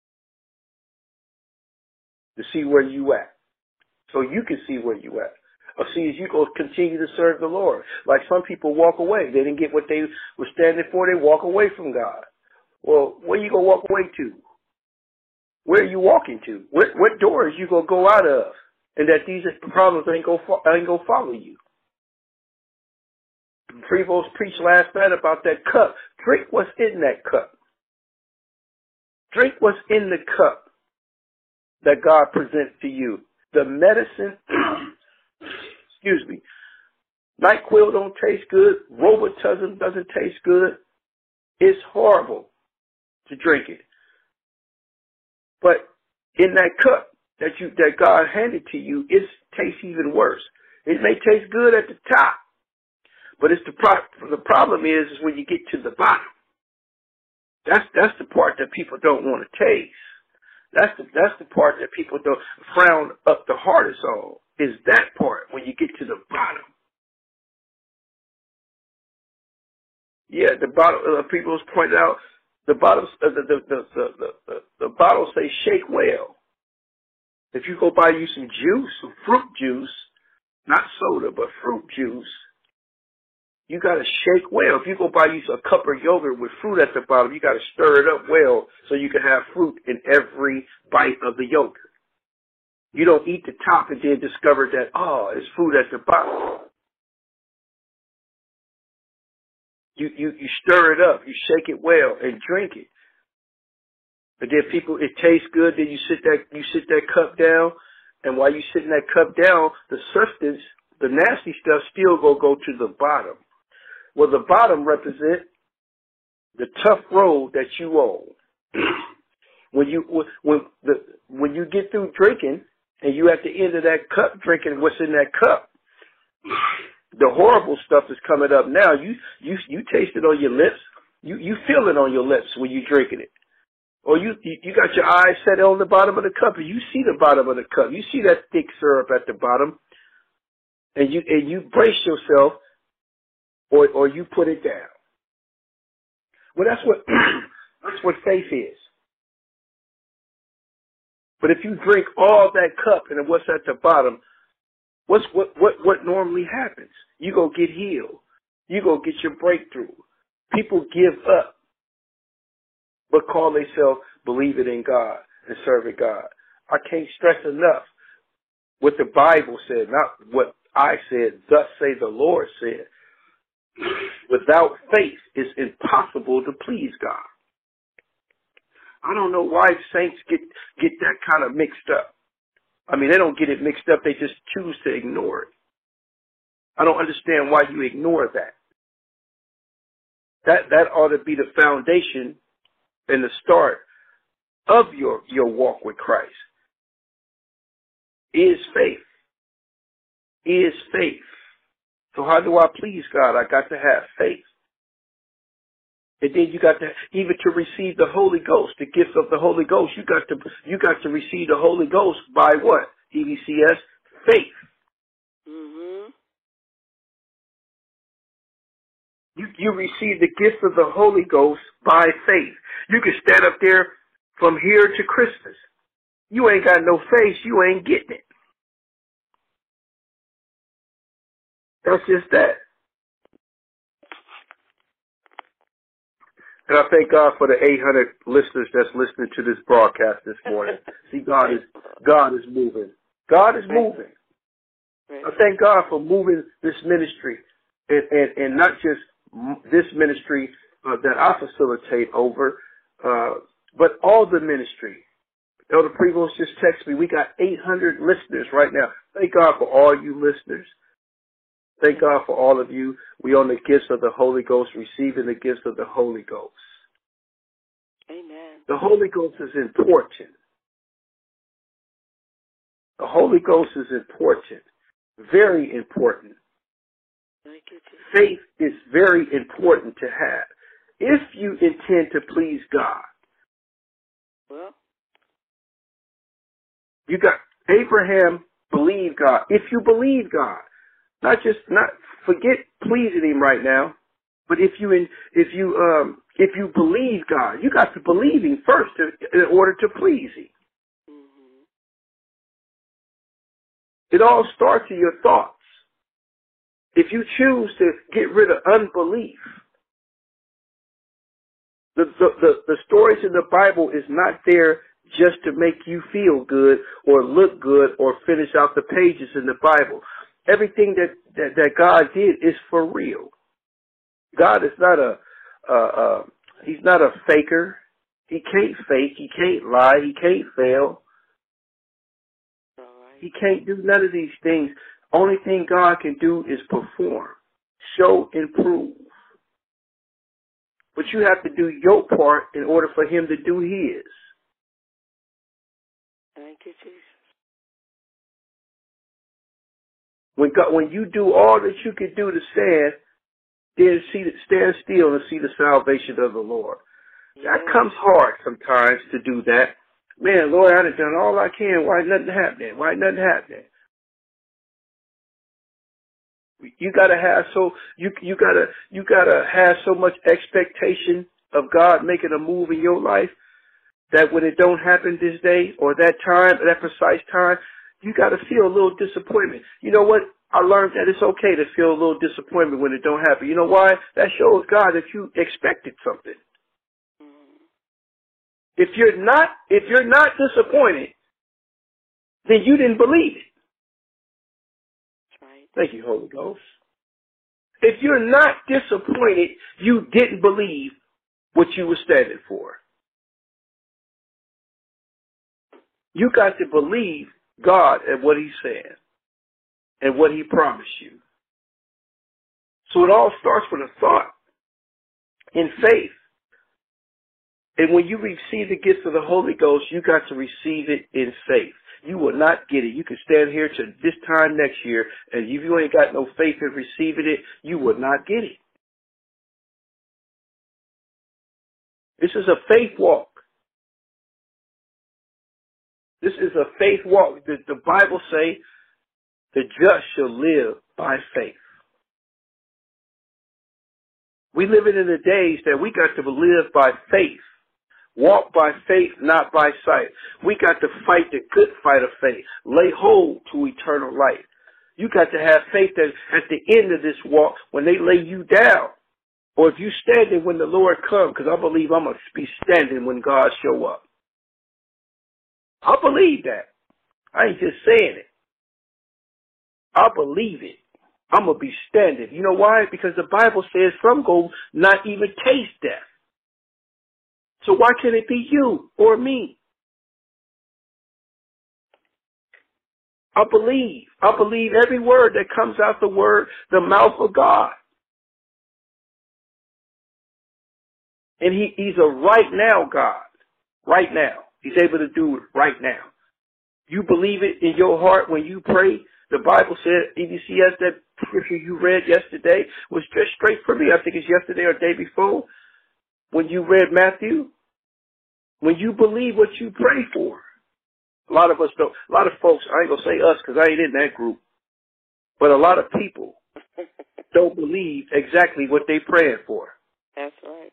to see where you at, so you can see where you at. Or see, as you go continue to serve the Lord. Like some people walk away. They didn't get what they were standing for. They walk away from God. Well, where you going to walk away to? Where are you walking to? What, what doors you going to go out of? And that these problems ain't going ain't to follow you. Prevost preached last night about that cup. Drink what's in that cup. Drink what's in the cup that God presents to you. The medicine, excuse me, NyQuil don't taste good. Robitussin doesn't taste good. It's horrible to drink it. But in that cup that you that God handed to you, it tastes even worse. It may taste good at the top, but it's the pro- the problem is, is when you get to the bottom. That's that's the part that people don't want to taste. That's the that's the part that people don't frown up the hardest on, is that part when you get to the bottom. Yeah, the bottom. Uh, people point out the bottom. Uh, the, the, the the the the the bottles say shake well. If you go buy you some juice, some fruit juice, not soda but fruit juice, you got to shake well. If you go buy you a cup of yogurt with fruit at the bottom, you got to stir it up well so you can have fruit in every bite of the yogurt. You don't eat the top and then discover that, oh, it's fruit at the bottom. You, you, you stir it up, you shake it well and drink it. But then people, it tastes good, then you sit that, you sit that cup down, and while you sitting that cup down, the substance, the nasty stuff still go go to the bottom. Well, the bottom represent the tough road that you own. when you when the when you get through drinking and you at the end of that cup drinking what's in that cup, the horrible stuff is coming up now. You you you taste it on your lips. You you feel it on your lips when you drinking it. Or you, you got your eyes set on the bottom of the cup and you see the bottom of the cup. You see that thick syrup at the bottom and you, and you brace yourself or, or you put it down. Well, that's what, that's what faith is. But if you drink all that cup and what's at the bottom, what's, what, what, what normally happens? You go get healed. You go get your breakthrough. People give up, but call themselves believing in God and serving God. I can't stress enough what the Bible said, not what I said, thus say the Lord said. Without faith, it's impossible to please God. I don't know why saints get, get that kind of mixed up. I mean, they don't get it mixed up. They just choose to ignore it. I don't understand why you ignore that. That, that ought to be the foundation and the start of your, your walk with Christ. Is faith. Is faith. So how do I please God? I got to have faith. And then you got to, even to receive the Holy Ghost, the gift of the Holy Ghost, you got to, you got to receive the Holy Ghost by what? D V C S, faith. Mm-hmm. You, you receive the gift of the Holy Ghost by faith. You can stand up there from here to Christmas. You ain't got no faith, you ain't getting it. That's just that. And I thank God for the eight hundred listeners that's listening to this broadcast this morning. See, God is God is moving. God is moving. I thank God for moving this ministry, and, and, and not just this ministry uh, that I facilitate over, uh, but all the ministry. Elder Prevost just texted me. We got eight hundred listeners right now. Thank God for all you listeners. Thank God for all of you. We on the gifts of the Holy Ghost, receiving the gifts of the Holy Ghost. Amen. The Holy Ghost is important. The Holy Ghost is important. Very important. Thank you, Jesus. Faith is very important to have if you intend to please God. Well, you got Abraham believed God. If you believe God, not just not forget pleasing Him right now, but if you in, if you um if you believe God, you got to believe Him first to, in order to please Him. mm-hmm. It all starts in your thoughts. If you choose to get rid of unbelief, the, the, the, the stories in the Bible is not there just to make you feel good or look good or finish out the pages in the Bible. Everything that, that, that God did is for real. God is not a, uh, uh, He's not a faker. He can't fake. He can't lie. He can't fail. All right. He can't do none of these things. Only thing God can do is perform, show, and prove. But you have to do your part in order for Him to do His. Thank you, Jesus. When God, when you do all that you can do to stand, then see, stand still and see the salvation of the Lord. Yes. That comes hard sometimes to do that. Man, Lord, I done done all I can. Why nothing happening? Why nothing happening? You gotta have so you you gotta you gotta have so much expectation of God making a move in your life that when it don't happen this day or that time, that precise time, you gotta feel a little disappointment. You know what? I learned that it's okay to feel a little disappointment when it don't happen. You know why? That shows God that you expected something. Mm-hmm. If you're not if you're not disappointed, then you didn't believe it. Thank you, Holy Ghost. If you're not disappointed, you didn't believe what you were standing for. You got to believe God and what He said and what He promised you. So it all starts with a thought in faith. And when you receive the gift of the Holy Ghost, you got to receive it in faith. You will not get it. You can stand here to this time next year, and if you ain't got no faith in receiving it, you will not get it. This is a faith walk. This is a faith walk. The, the Bible say the just shall live by faith. We living in the days that we got to live by faith. Walk by faith, not by sight. We got to fight the good fight of faith. Lay hold to eternal life. You got to have faith that at the end of this walk, when they lay you down, or if you standing when the Lord comes, because I believe I'm going to be standing when God show up. I believe that. I ain't just saying it. I believe it. I'm going to be standing. You know why? Because the Bible says some go not even taste death. So why can't it be you or me? I believe. I believe every word that comes out the word, the mouth of God. And he, he's a right now God. Right now. He's able to do it right now. You believe it in your heart when you pray. The Bible said, E D C S, that scripture you read yesterday was just straight for me. I think it's yesterday or the day before. When you read Matthew, when you believe what you pray for. A lot of us don't, a lot of folks, I ain't going to say us because I ain't in that group, but a lot of people don't believe exactly what they praying for. That's right.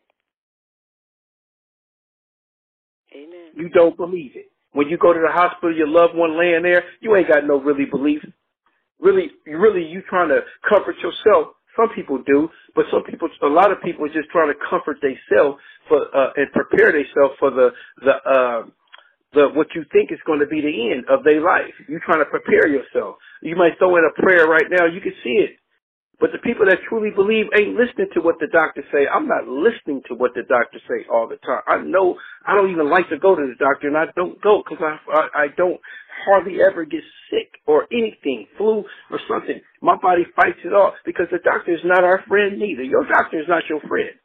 Amen. You don't believe it. When you go to the hospital, your loved one laying there, you ain't got no really belief. Really, really, you trying to comfort yourself. Some people do, but some people, a lot of people are just trying to comfort themselves for uh, and prepare themselves for the the uh, the what you think is going to be the end of their life. You trying to prepare yourself. You might throw in a prayer right now. You can see it. But the people that truly believe ain't listening to what the doctors say. I'm not listening to what the doctors say all the time. I know I don't even like to go to the doctor, and I don't go because I, I I don't hardly ever get sick or anything, flu or something. My body fights it off because the doctor is not our friend neither. Your doctor is not your friend.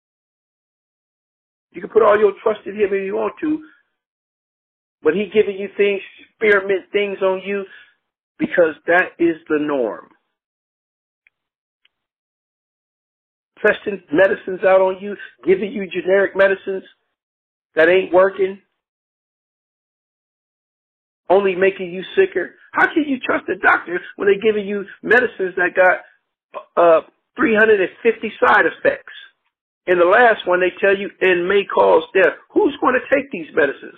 You can put all your trust in him if you want to, but he giving you things, experiment things on you because that is the norm. Testing medicines out on you, giving you generic medicines that ain't working, only making you sicker. How can you trust a doctor when they're giving you medicines that got uh, three hundred fifty side effects? And the last one, they tell you, and may cause death. Who's going to take these medicines?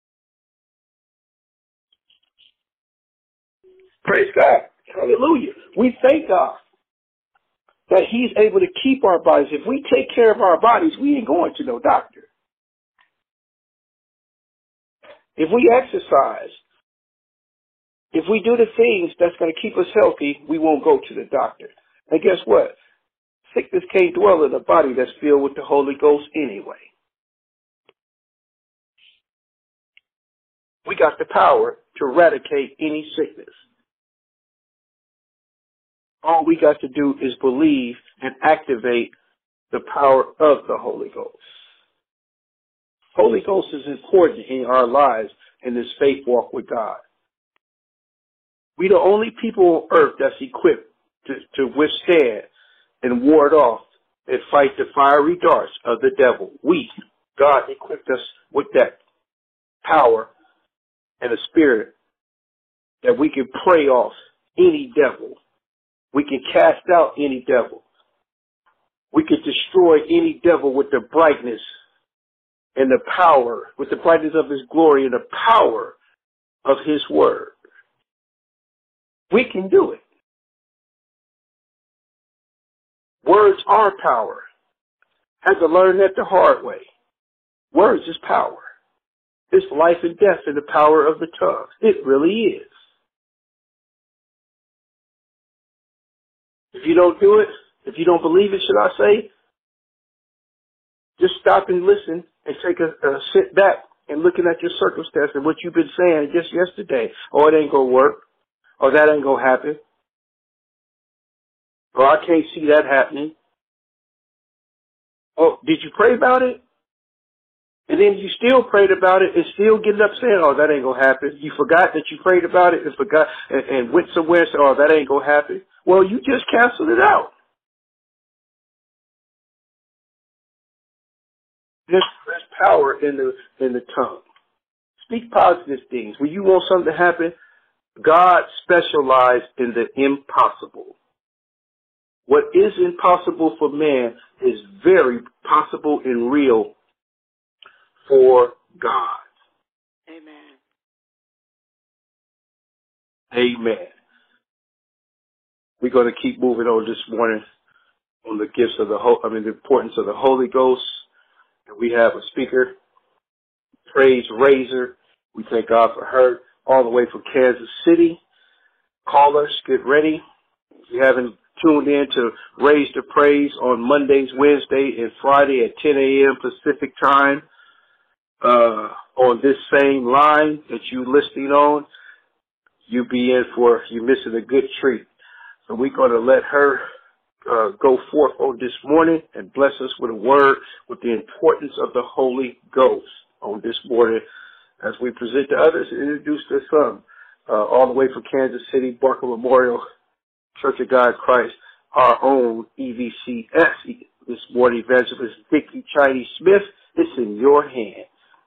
Praise God. Hallelujah. We thank God that he's able to keep our bodies. If we take care of our bodies, we ain't going to no doctor. If we exercise, if we do the things that's going to keep us healthy, we won't go to the doctor. And guess what? Sickness can't dwell in a body that's filled with the Holy Ghost anyway. We got the power to eradicate any sickness. All we got to do is believe and activate the power of the Holy Ghost. Holy Ghost is important in our lives in this faith walk with God. We the only people on earth that's equipped to, to withstand and ward off and fight the fiery darts of the devil. We, God equipped us with that power and a spirit that we can pray off any devil. We can cast out any devil. We can destroy any devil with the brightness and the power, with the brightness of his glory and the power of his word. We can do it. Words are power. Had to learn that the hard way. Words is power. It's life and death in the power of the tongue. It really is. If you don't do it, if you don't believe it, should I say, just stop and listen and take a, a sit back and looking at your circumstance and what you've been saying just yesterday. Oh, it ain't going to work. Oh, that ain't going to happen. Oh, I can't see that happening. Oh, did you pray about it? And then you still prayed about it and still getting up saying, oh, that ain't going to happen. You forgot that you prayed about it and forgot and, and went somewhere and said, oh, that ain't going to happen. Well, you just canceled it out. There's, there's power in the in the tongue. Speak positive things. When you want something to happen, God specialized in the impossible. What is impossible for man is very possible and real for God. Amen. Amen. We're going to keep moving on this morning on the gifts of the whole, I mean, the importance of the Holy Ghost. And we have a speaker, Praise Razor. We thank God for her all the way from Kansas City. Callers, get ready. If you haven't tuned in to Raise the Praise on Mondays, Wednesday, and Friday at ten a.m. Pacific time uh, on this same line that you're listening on, you be in for, you're missing a good treat. So we're going to let her uh, go forth on this morning and bless us with a word with the importance of the Holy Ghost on this morning as we present to others and introduce to some uh, all the way from Kansas City, Barker Memorial Church of God Christ, our own E V C S. This morning, Evangelist Dickie Chinese Smith, it's in your hands.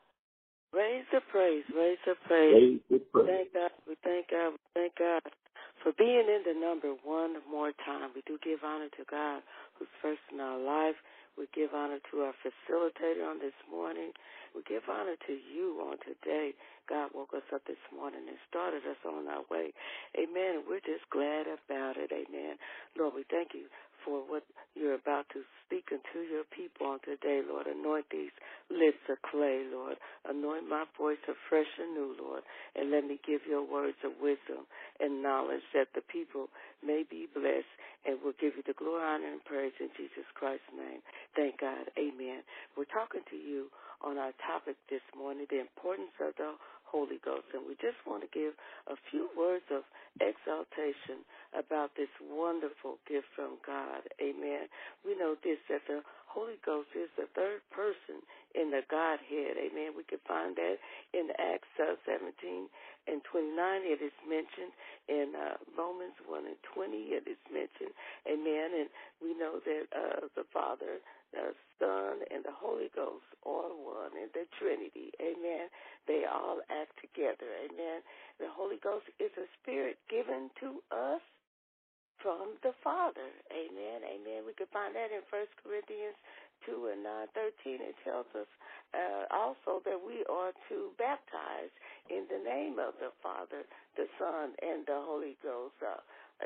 Raise the praise, raise the praise. Raise the praise. Thank God, we thank God, we thank God for being in the number one more time. We do give honor to God, who's first in our life. We give honor to our facilitator on this morning. We give honor to you on today. God woke us up this morning and started us on our way. Amen. We're just glad about it. Amen. Lord, we thank you for what you're about to speak unto your people on today, Lord. Anoint these lips of clay, Lord. Anoint my voice afresh and new, Lord. And let me give your words of wisdom and knowledge that the people may be blessed, and we'll give you the glory, honor, and praise in Jesus Christ's name. Thank God. Amen. We're talking to you on our topic this morning, the importance of the Holy Ghost. And we just want to give a few words of exaltation about this wonderful gift from God. Amen. We know this, that the Holy Ghost is the third person in the Godhead. Amen. We can find that in Acts uh, seventeen and twenty-nine. It is mentioned in uh, Romans one and twenty. It is mentioned. Amen. And we know that uh, the Father, the Son, and the Holy Ghost are one in the Trinity. Amen. They all act together. Amen. The Holy Ghost is a spirit given to us from the Father. Amen. Amen. We can find that in First Corinthians two and nine, thirteen. It tells us uh, also that we are to baptize in the name of the Father, the Son, and the Holy Ghost. Uh,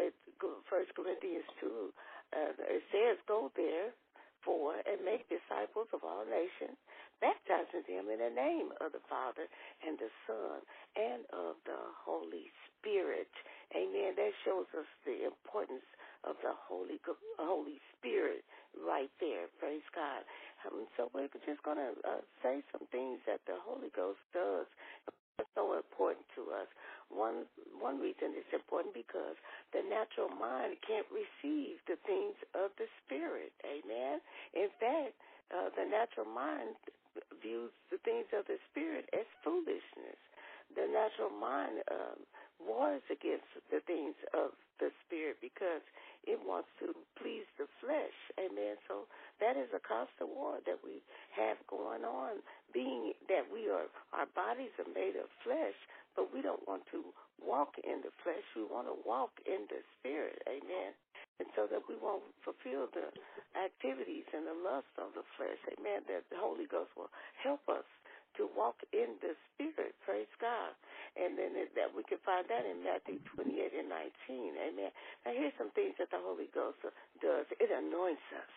First Corinthians two, uh, it says, go there for and make disciples of all nations, baptizing them in the name of the Father and the Son and of the Holy Spirit. Amen. That shows us the importance of the Holy Holy Spirit right there. Praise God. Um, so we're just going to uh, say some things that the Holy Ghost does. It's so important to us. One one reason it's important because the natural mind can't receive the things of the Spirit. Amen. In fact, uh, the natural mind views the things of the Spirit as foolishness. The natural mind um, wars against the things of the Spirit because it wants to please the flesh. Amen. So that is a constant war that we have going on, being that we are, our bodies are made of flesh, but we don't want to walk in the flesh. We want to walk in the Spirit. Amen. And so that we won't fulfill the activities and the lust of the flesh. Amen. That the Holy Ghost will help us to walk in the Spirit. Praise God. And then it, that we can find that in Matthew twenty-eight and nineteen. Amen. Now here's some things that the Holy Ghost does. It anoints us.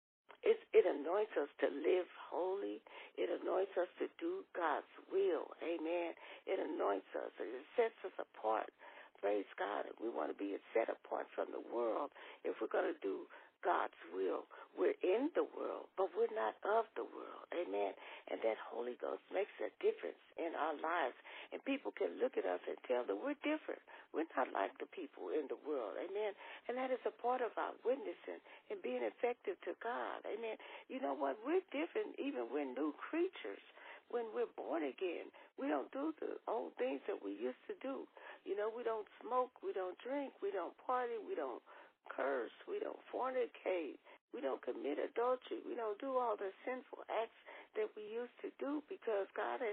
It, it anoints us to live holy. It anoints us to do God's will. Amen. It anoints us. It sets us apart. Praise God. We want to be set apart from the world if we're going to do God's will. We're in the world, but we're not of the world. Amen. And that Holy Ghost makes a difference in our lives. And people can look at us and tell that we're different. We're not like the people in the world. Amen. And that is a part of our witnessing and being effective to God. Amen. You know what? We're different even we're new creatures. When we're born again, we don't do the old things that we used to do. You know, we don't smoke, we don't drink, we don't party, we don't curse, we don't fornicate, we don't commit adultery, we don't do all the sinful acts that we used to do because God has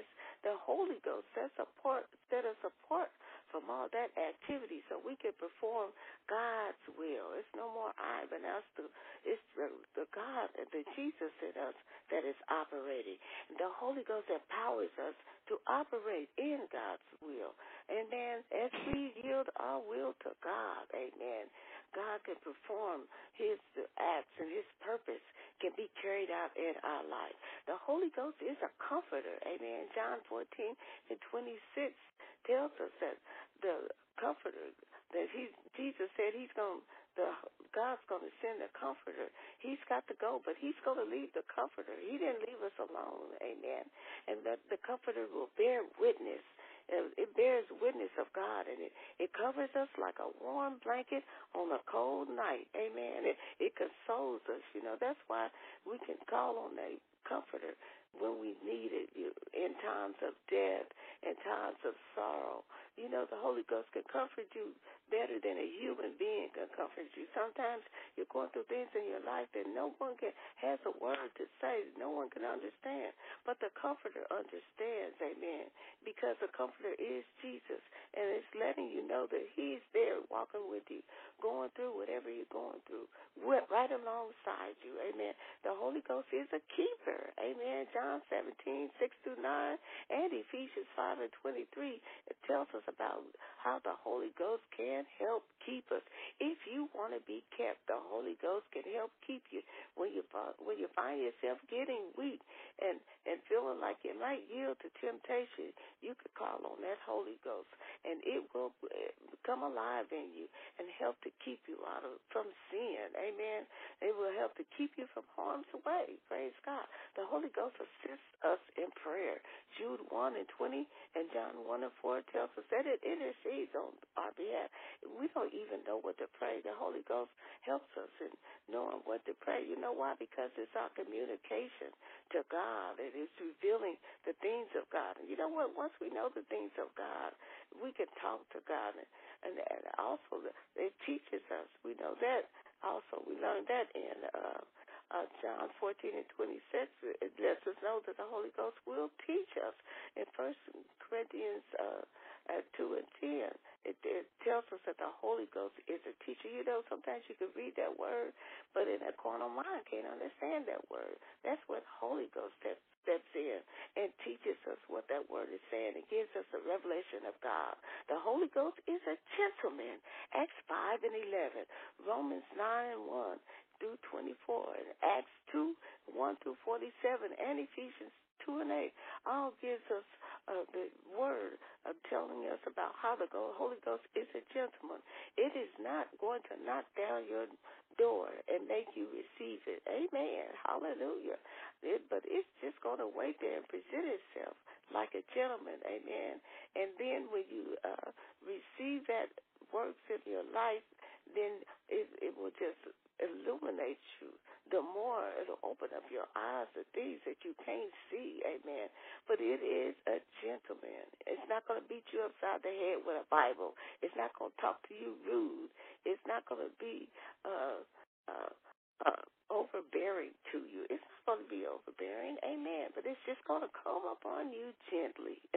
the Holy Ghost set apart, set us apart from all that activity so we can perform God's will. It's no more I, but us. The, it's the, the God, the Jesus in us that is operating. The Holy Ghost empowers us to operate in God's will. And then as we yield our will to God, amen, God can perform his acts and his purpose can be carried out in our life. The Holy Ghost is a comforter, amen. John fourteen and twenty-six tells us that the comforter, that he, Jesus said he's going to, the God's going to send a comforter. He's got to go, but he's going to leave the comforter. He didn't leave us alone, amen. And that the comforter will bear witness. It bears witness of God, and it, it covers us like a warm blanket on a cold night, amen. It, it consoles us, you know. That's why we can call on that comforter when we need it, you, in times of death, in times of sorrow. You know, the Holy Ghost can comfort you better than a human being can comfort you. Sometimes you're going through things in your life that no one can, has a word to say, no one can understand. But the Comforter understands, amen, because the Comforter is Jesus, and it's letting you know that he's there walking with you, going through whatever you're going through, right alongside you, amen. The Holy Ghost is a keeper, amen. John seventeen, six through nine, and Ephesians five and twenty-three, it tells us about how the Holy Ghost can help keep us. If you want to be kept, the Holy Ghost can help keep you when you when you find yourself getting weak and, and feeling like you might yield to temptation. You could call on that Holy Ghost, and it will come alive in you and help to keep you out of from sin. Amen. It will help to keep you from harm's way. Praise God. The Holy Ghost assists us in prayer. Jude one and twenty and John one and four tells us that it intercedes on our behalf. We don't even know what to pray. The Holy Ghost helps us in knowing what to pray. You know why? Because it's our communication to God. It is revealing the things of God. And you know what? Once we know the things of God, we can talk to God. And, and, and also, it teaches us. We know that. Also, we learned that in uh, uh, John fourteen and twenty-six. It lets us know that the Holy Ghost will teach us. In First Corinthians uh, at two and ten, it, it tells us that the Holy Ghost is a teacher. You know, sometimes you can read that word, but in a carnal mind can't understand that word. That's what Holy Ghost steps, steps in and teaches us what that word is saying. It gives us a revelation of God. The Holy Ghost is a gentleman. Acts five and eleven, Romans nine and one through twenty-four, and Acts two, one through forty-seven, and Ephesians two and eight all gives us uh, the word of telling us about how the Holy Ghost is a gentleman. It is not going to knock down your door and make you receive it. Amen. Hallelujah. It, but it's just going to wait there and present itself like a gentleman. Amen. And then when you uh, receive that works in your life, then it, it will just illuminate you. The more it'll open up your eyes to things that you can't see, amen. But it is a gentleman. It's not going to beat you upside the head with a Bible. It's not going to talk to you rude. It's not going to be uh, uh, uh, overbearing to you. It's not going to be overbearing, amen. But it's just going to come upon you gently.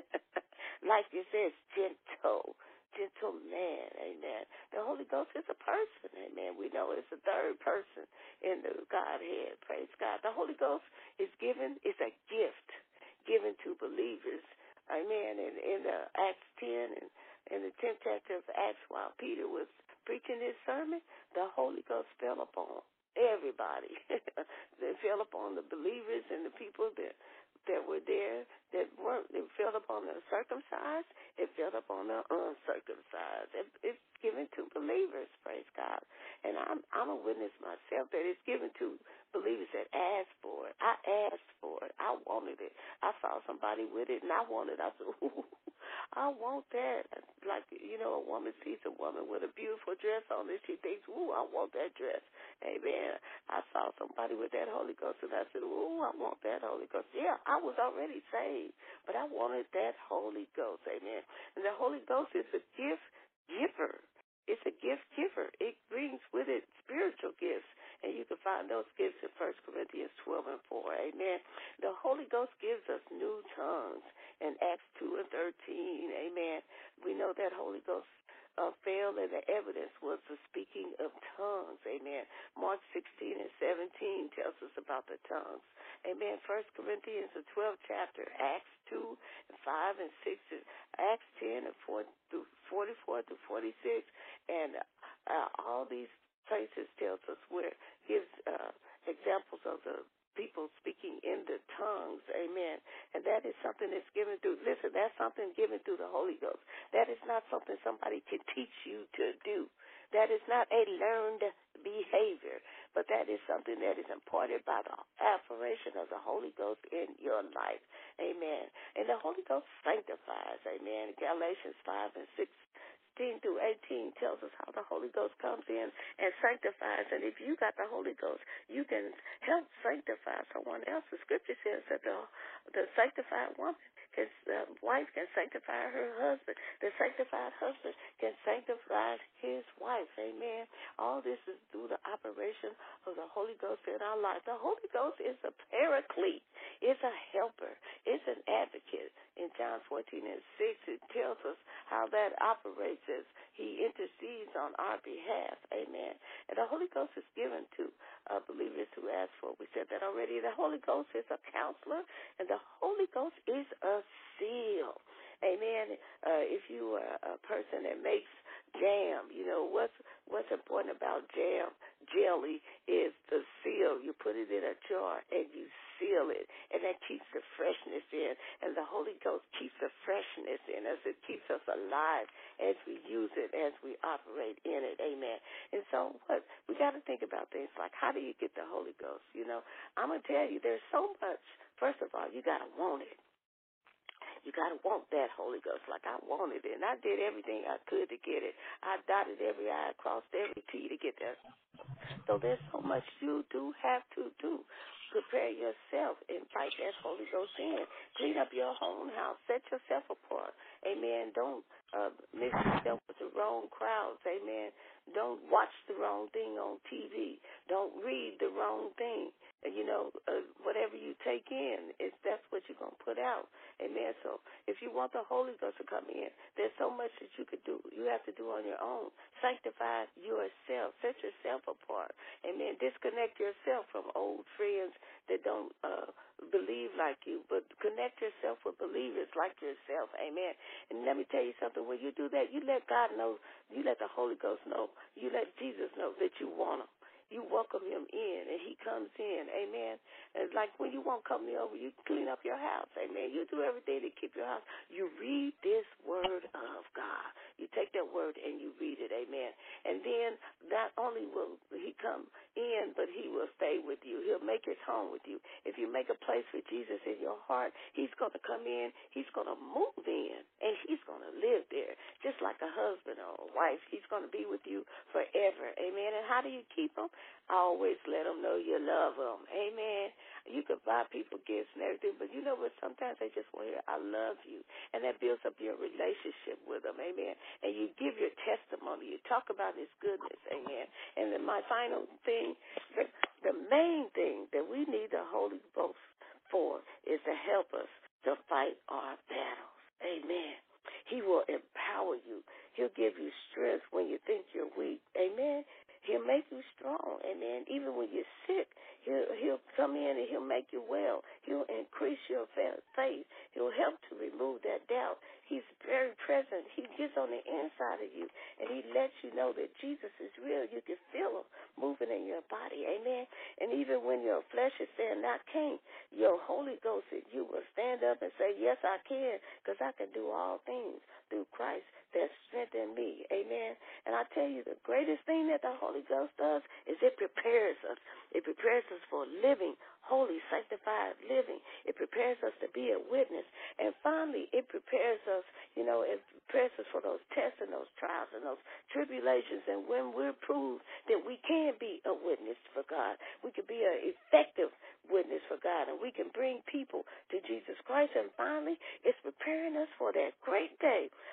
Like it says, gentle. Gentle man, amen. The Holy Ghost is a person, amen. We know it's a third person in the Godhead, praise God. The Holy Ghost is given, it's a gift given to believers, amen. In, in the Acts ten and in the tenth chapter of Acts, while Peter was preaching his sermon, the Holy Ghost fell upon everybody. They fell upon the believers and the people that that were there, that weren't. It fell upon the circumcised. It fell upon the uncircumcised. It, it's given to believers, praise God. And I'm I'm a witness myself that it's given to believers that asked for it. I asked for it. I wanted it. I saw somebody with it, and I wanted it. I said, ooh, I want that. Like, you know, a woman sees a woman with a beautiful dress on, and she thinks, ooh, I want that dress. Amen. I saw somebody with that Holy Ghost, and I said, ooh, I want that Holy Ghost. Yeah, I was already saved, but I wanted that Holy Ghost. Amen. And the Holy Ghost is a gift giver. It's a gift giver. It brings with it spiritual gifts, and you can find those gifts in First Corinthians twelve and four. Amen. The Holy Ghost gives us new tongues. in Acts two and thirteen, amen, we know that Holy Ghost uh, fell, and the evidence was the speaking of tongues, amen. Mark sixteen and seventeen tells us about the tongues, amen. First Corinthians, the twelfth chapter, Acts two and five and six, Acts ten and forty-four to forty-six, and uh, all these places tells us where gives uh, examples of the people speaking in the tongues, amen. And that is something that's given through, listen, that's something given through the Holy Ghost. That is not something somebody can teach you to do. That is not a learned behavior, but that is something that is imparted by the affirmation of the Holy Ghost in your life, amen. And the Holy Ghost sanctifies, amen. Galatians five and six through eighteen tells us how the Holy Ghost comes in and sanctifies. And if you got the Holy Ghost, you can help sanctify someone else. The scripture says that the the sanctified woman, his uh, wife, can sanctify her husband. The sanctified husband can sanctify his wife. Amen. All this is through the operation of the Holy Ghost in our life. The Holy Ghost is a paraclete. It's a helper. It's an advocate. In John fourteen and six, it tells us how that operates as he intercedes on our behalf. Amen. And the Holy Ghost is given to uh, believers who ask for it. We said that already. The Holy Ghost is a counselor, and the Holy Ghost is a seal. Amen. Uh, if you are a person that makes jam, you know, what's what's important about jam, jelly, is the seal. You put it in a jar and you seal it, and that keeps the freshness in. And the Holy Ghost keeps the freshness in us. It keeps us alive as we use it, as we operate in it. Amen. And so what we got to think about things like, how do you get the Holy Ghost? You know, I'm going to tell you, there's so much. First of all, you got to want it. You got to want that Holy Ghost like I wanted it. And I did everything I could to get it. I dotted every I, crossed every T to get that. So there's so much you do have to do. Prepare yourself. Invite that Holy Ghost in. Clean up your own house. Set yourself apart. Amen. Don't uh, mix yourself with the wrong crowds. Amen. Don't watch the wrong thing on T V. Don't read the wrong thing. You know, uh, whatever you take in, is that's what you're going to put out. Amen. So if you want the Holy Ghost to come in, there's so much that you could do. You have to do on your own. Sanctify yourself. Set yourself apart. Amen. Disconnect yourself from old friends that don't uh, believe like you, but connect yourself with believers like yourself. Amen. And let me tell you something. When you do that, you let God know, you let the Holy Ghost know, you let Jesus know that you want him. You welcome him in, and he comes in. Amen. And like when you want company over, you clean up your house. Amen. You do everything to keep your house. You read this word of God. You take that word and you read it. Amen. And then not only will he come in, but he will stay with you. He'll make his home with you. If you make a place for Jesus in your heart, he's going to come in. He's going to move in, and he's going to live there. Just like a husband or a wife, he's going to be with you forever. Amen. And how do you keep him? Always let them know you love them. Amen. You could buy people gifts and everything, but you know what? Sometimes they just want to hear, I love you. And that builds up your relationship with them. Amen. And you give your testimony. You talk about his goodness. Amen. And then my final thing, the, the main thing that we need the Holy Ghost for is to help us to fight our battles. Amen. He will empower you. He'll give you strength when you think you're weak. Amen. He'll make you strong, amen. Even when you're sick, he'll, he'll come in and he'll make you well. He'll increase your faith. He'll help to remove that doubt. He's very present. He gets on the inside of you, and he lets you know that Jesus is real. You can feel him moving in your body, amen. And even when your flesh is saying, I can't, your Holy Ghost, you will stand up and say, yes, I can, because I can do all things through Christ that strengthen me, amen. And I tell you, the greatest thing that the Holy Ghost does is it prepares us. It prepares us for living, holy, sanctified living. It prepares us to be a witness. And finally, it prepares us, you know, it prepares us for those tests and those trials and those tribulations. And when we're proved that we can be a witness for God, we can be an effective witness for God, and we can bring people to Jesus Christ. And finally, it's preparing us for that great day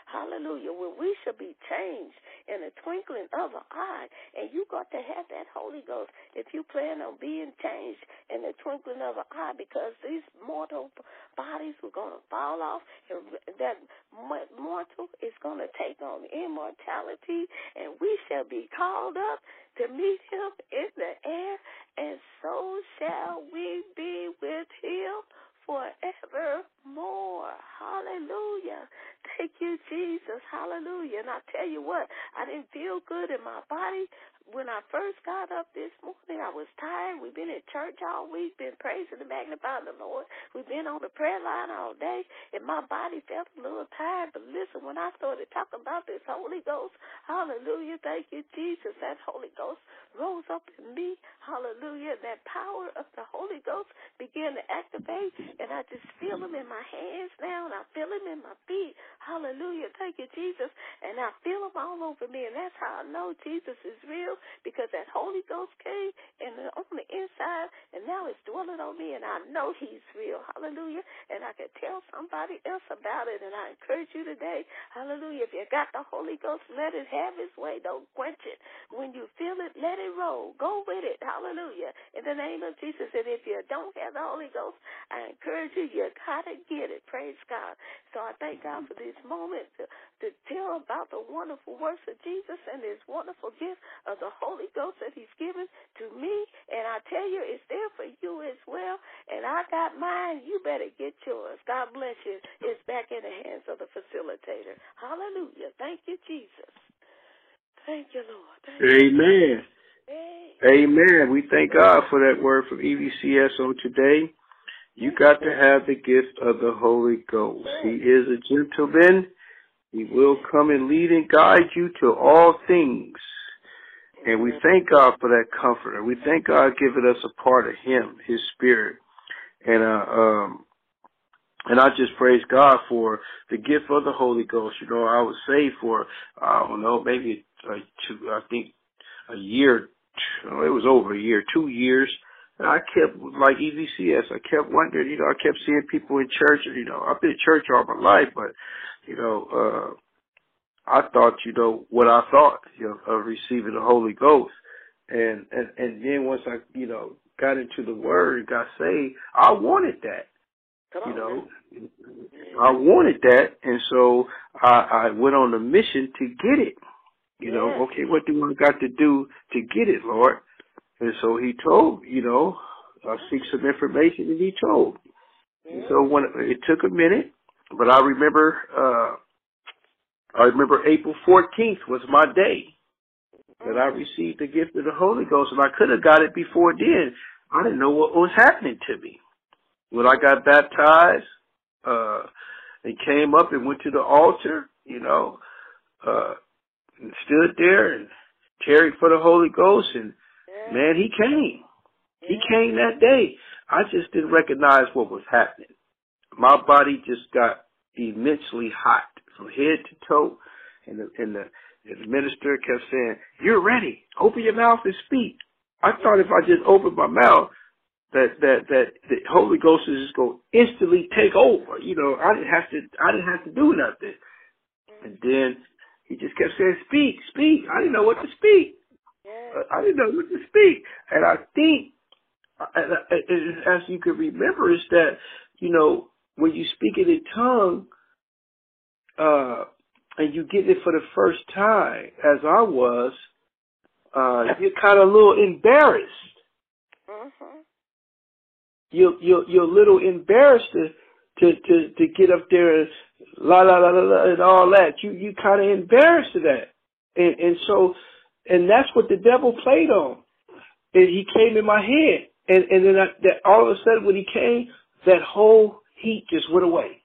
Hallelujah. When we shall be changed in the twinkling of an eye. And you got to have that Holy Ghost if you plan on being changed in the twinkling of an eye, because these mortal bodies were going to fall off, and that mortal is going to take on immortality, and we shall be called up to meet him in the air, and so shall we be with him forevermore. Hallelujah. Thank you, Jesus. Hallelujah. And I tell you what, I didn't feel good in my body. When I first got up this morning, I was tired. We've been in church all week, been praising and magnifying the Lord. We've been on the prayer line all day, and my body felt a little tired. But listen, when I started talking about this Holy Ghost, hallelujah, thank you, Jesus, that Holy Ghost rose up in me. Hallelujah. That power of the Holy Ghost began to activate, and I just feel him in my hands now, and I feel him in my feet. Hallelujah. Thank you, Jesus. And I feel him all over me, and that's how I know Jesus is real, because that Holy Ghost came and on the inside, and now it's dwelling on me, and I know he's real. Hallelujah. And I can tell somebody else about it, and I encourage you today, hallelujah, if you got the Holy Ghost, let it have its way. Don't quench it. When you feel it, let it roll. Go with it. Hallelujah. In the name of Jesus. And if you don't have the Holy Ghost, I encourage you, you got to get it. Praise God. So I thank God for this moment to, to tell about the wonderful works of Jesus and his wonderful gift of the Holy Ghost that he's given to me. And I tell you, it's there for you as well. And I got mine. You better get yours. God bless you. It's back in the hands of the facilitator. Hallelujah. Thank you, Jesus. Thank you, Lord. Thank Amen. You. Amen. We thank God for that word from E V C S on today. You got to have the gift of the Holy Ghost. He is a gentleman. He will come and lead and guide you to all things. And we thank God for that comforter. We thank God giving us a part of him, his spirit. And uh, um, and I just praise God for the gift of the Holy Ghost. You know, I was saved for, I don't know, maybe uh, two, I think a year. It was over a year, two years. And I kept, like E V C S, I kept wondering, you know, I kept seeing people in church. And, you know, I've been in church all my life, but, you know, uh, I thought, you know, what I thought, you know, of receiving the Holy Ghost. And, and, and then once I, you know, got into the Word, got saved, I wanted that. You know, I wanted that, and so I, I went on a mission to get it. You know, Yeah. okay, what do I got to do to get it, Lord? And so he told, you know, I seek some information, and he told. And so when it took a minute, but I remember, uh, I remember April fourteenth was my day that I received the gift of the Holy Ghost, and I could have got it before then. I didn't know what was happening to me. When I got baptized, uh, and came up and went to the altar, you know, uh, and stood there and tarried for the Holy Ghost, and Yeah. man, he came. He came that day. I just didn't recognize what was happening. My body just got immensely hot from head to toe, and the, and the, and the minister kept saying, "You're ready. Open your mouth and speak." I thought if I just opened my mouth, that that that the Holy Ghost is just going to instantly take over. You know, I didn't have to. I didn't have to do nothing. And then he just kept saying, "Speak, speak." I didn't know what to speak. I didn't know what to speak. And I think, as you can remember, is that, you know, when you speak it in tongue, uh, and you get it for the first time, as I was, uh, you're kind of a little embarrassed. Mm-hmm. You're, you're, you're a little embarrassed to, to, to, to get up there and la, la, la, la, la, and all that. You, you kind of embarrassed of that. And, and so, and that's what the devil played on. And he came in my head. And, and then I, that all of a sudden when he came, that whole heat just went away.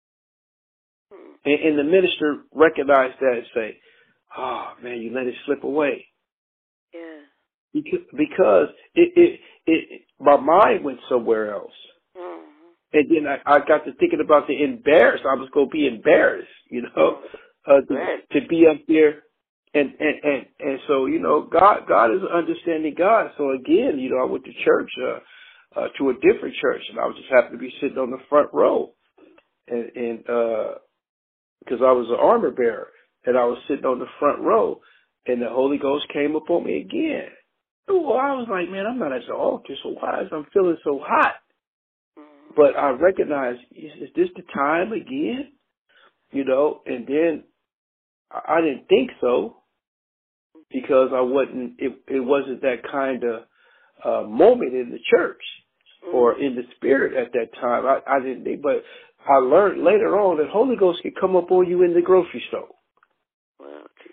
And, and the minister recognized that and say, "Oh man, you let it slip away." Yeah. Because it, it, it, my mind went somewhere else. Mm-hmm. And then I, I got to thinking about the embarrassed. I was going to be embarrassed, you know, uh, to, Right. to be up there. And, and, and, and so, you know, God, God is an understanding God. So again, you know, I went to church, uh, uh, to a different church, and I was just happened to be sitting on the front row. And, and, uh, because I was an armor bearer, and I was sitting on the front row, and the Holy Ghost came up on me again. Well, I was like, man, I'm not at the altar, so why is I'm feeling so hot? But I recognized, is this the time again? You know, and then I didn't think so because I wasn't, it, it wasn't that kind of uh, moment in the church or in the spirit at that time. I, I didn't think, but I learned later on that Holy Ghost can come up on you in the grocery store. Well, geez.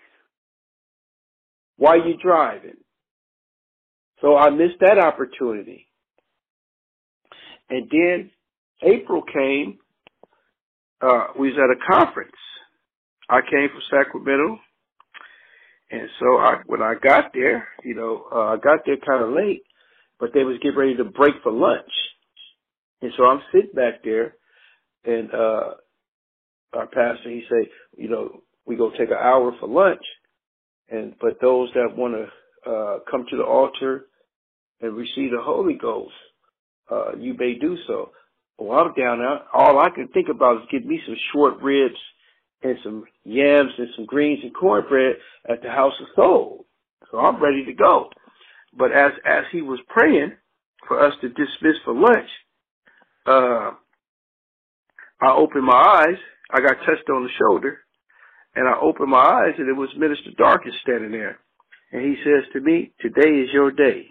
While you're driving. So I missed that opportunity. And then April came. Uh, we was at a conference. I came from Sacramento. And so I, when I got there, you know, uh, I got there kind of late, but they was getting ready to break for lunch. And so I'm sitting back there, and uh, our pastor, he say, you know, we go take an hour for lunch, and but those that want to uh, come to the altar and receive the Holy Ghost, uh, you may do so. Well, I'm down there. All I can think about is getting me some short ribs and some yams and some greens and cornbread at the House of Soul. So I'm ready to go. But as as he was praying for us to dismiss for lunch, uh, I opened my eyes. I got touched on the shoulder, and I opened my eyes, and it was Minister Darkins standing there. And he says to me, today is your day.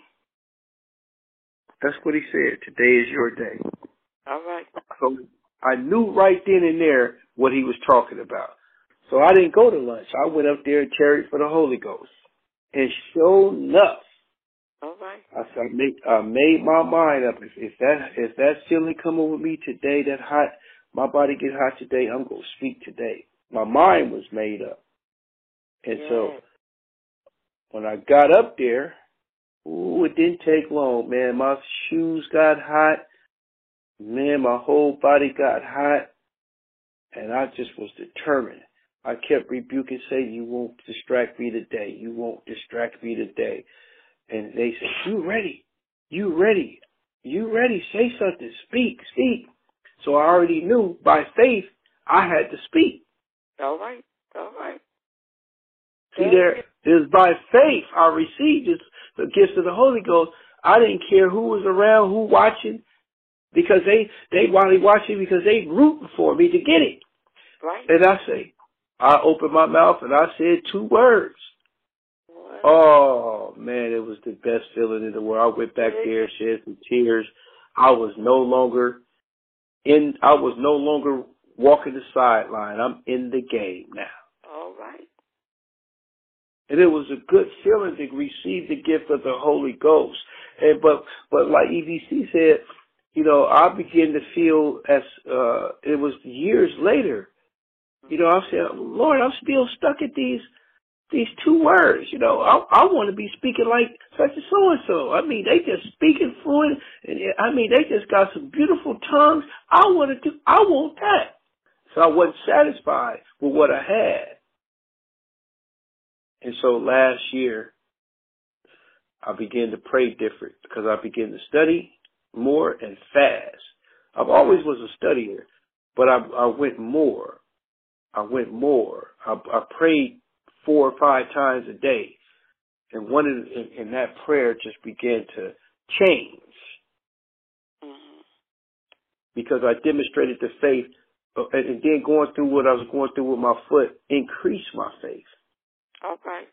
That's what he said. Today is your day. All right. So I knew right then and there what he was talking about. So I didn't go to lunch. I went up there and tarried for the Holy Ghost. And sure enough, all right. I, said, I, made, I made my mind up. If, if that if that feeling come over me today, that hot, my body get hot today, I'm going to speak today. My mind was made up. And yeah. so when I got up there, ooh, it didn't take long, man. My shoes got hot. Man, my whole body got hot. And I just was determined. I kept rebuking, saying, you won't distract me today. You won't distract me today. And they said, you ready? You ready? You ready? Say something. Speak, speak. So I already knew by faith I had to speak. All right. All right. See, there, it was by faith I received this, the gifts of the Holy Ghost. I didn't care who was around, who watching, because they, they while they watching because they rooting for me to get it. Right. And I say, I opened my mouth and I said two words. What? Oh, man, it was the best feeling in the world. I went back there, shed some tears. I was no longer in, I was no longer walking the sideline. I'm in the game now. All right. And it was a good feeling to receive the gift of the Holy Ghost. And but but like E V C said, you know, I began to feel as uh, it was years later. You know, I said, Lord, I'm still stuck at these these two words. You know, I, I want to be speaking like such and so and so. I mean, they just speaking fluent, and I mean, they just got some beautiful tongues. I want to do. I want that. So I wasn't satisfied with what I had. And so last year, I began to pray different because I began to study more and fast. I've always was a studier, but I, I went more. I went more. I, I prayed four or five times a day. And one of the, and that prayer just began to change Mm-hmm. because I demonstrated the faith. And, and then going through what I was going through with my foot increased my faith. All right.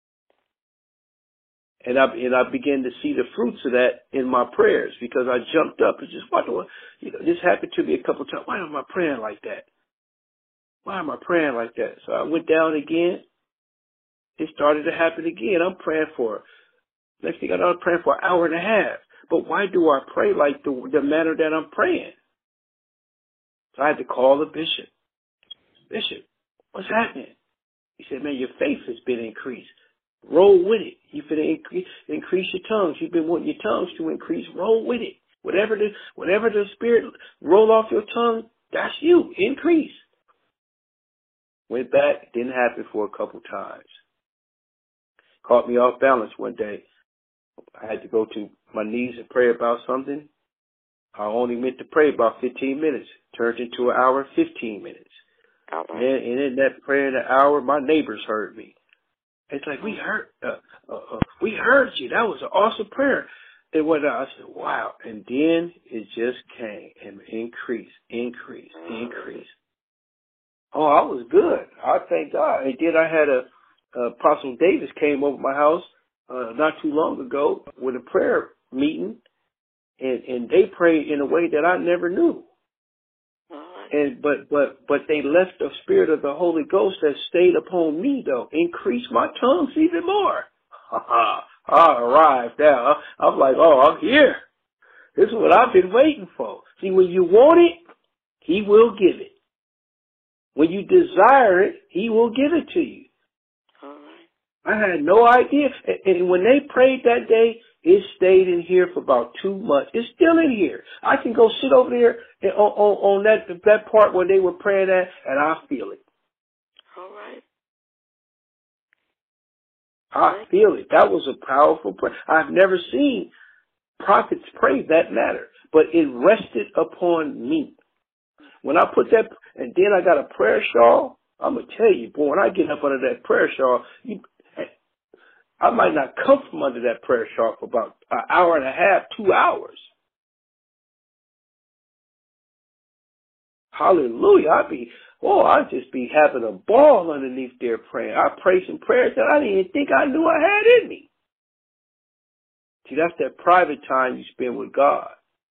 And I and I began to see the fruits of that in my prayers because I jumped up and just, why do I, you know, this happened to me a couple of times. Why am I praying like that? Why am I praying like that? So I went down again. It started to happen again. I'm praying for, next thing I know, I'm praying for an hour and a half. But why do I pray like the the manner that I'm praying? So I had to call the bishop. Bishop, what's happening? He said, man, your faith has been increased. Roll with it. You've been increase, increase your tongues. You've been wanting your tongues to increase. Roll with it. Whatever the whatever the Spirit roll off your tongue, that's you. Increase. Went back. Didn't happen for a couple times. Caught me off balance one day. I had to go to my knees and pray about something. I only meant to pray about fifteen minutes. Turned into an hour and fifteen minutes. All right. And, then, and in that prayer in the hour, my neighbors heard me. It's like, we heard, uh, uh, uh, we heard you. That was an awesome prayer. And what I said, wow. And then it just came and increased, increased, increased. Oh, I was good. I thank God. And then I had a, uh, Apostle Davis came over my house uh, not too long ago with a prayer meeting, and, and they prayed in a way that I never knew. And but but but they left the spirit of the Holy Ghost that stayed upon me, though, increased my tongues even more. I arrived now. I'm like, oh, I'm here. This is what I've been waiting for. See, when you want it, He will give it. When you desire it, He will give it to you. All right. I had no idea. And when they prayed that day, it stayed in here for about two months. It's still in here. I can go sit over there on, on, on that that part where they were praying at, and I feel it. All right. I feel it. That was a powerful prayer. I've never seen prophets pray that matter, but it rested upon me. When I put that, and then I got a prayer shawl, I'm going to tell you, boy, when I get up under that prayer shawl, you, I might not come from under that prayer shawl for about an hour and a half, two hours. Hallelujah. I'd be, oh, I'd just be having a ball underneath there praying. I pray some prayers that I didn't even think I knew I had in me. See, that's that private time you spend with God.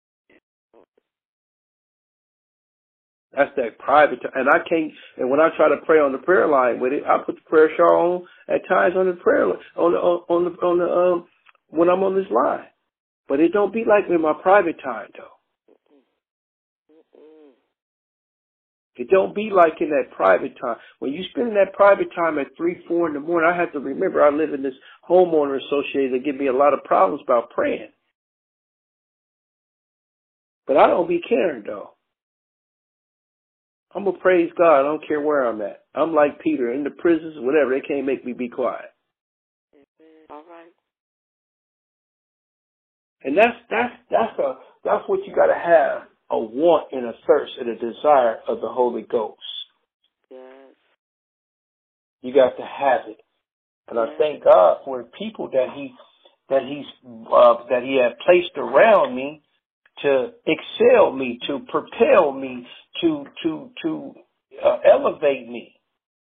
That's that private time. And I can't, and when I try to pray on the prayer line with it, I put the prayer shawl on at times on the prayer line, on the, on, on the, on the, um, when I'm on this line. But it don't be like in my private time, though. It don't be like in that private time. When you spend that private time at three, four in the morning, I have to remember I live in this homeowner association that give me a lot of problems about praying. But I don't be caring, though. I'm going to praise God. I don't care where I'm at. I'm like Peter in the prisons, whatever. They can't make me be quiet. All right. And that's that's that's a that's what you got to have, a want and a thirst and a desire of the Holy Ghost. Yes. You got to have it. And yes. I thank God for the people that He that He's uh, that He had placed around me to excel me, to propel me, to to to uh, elevate me.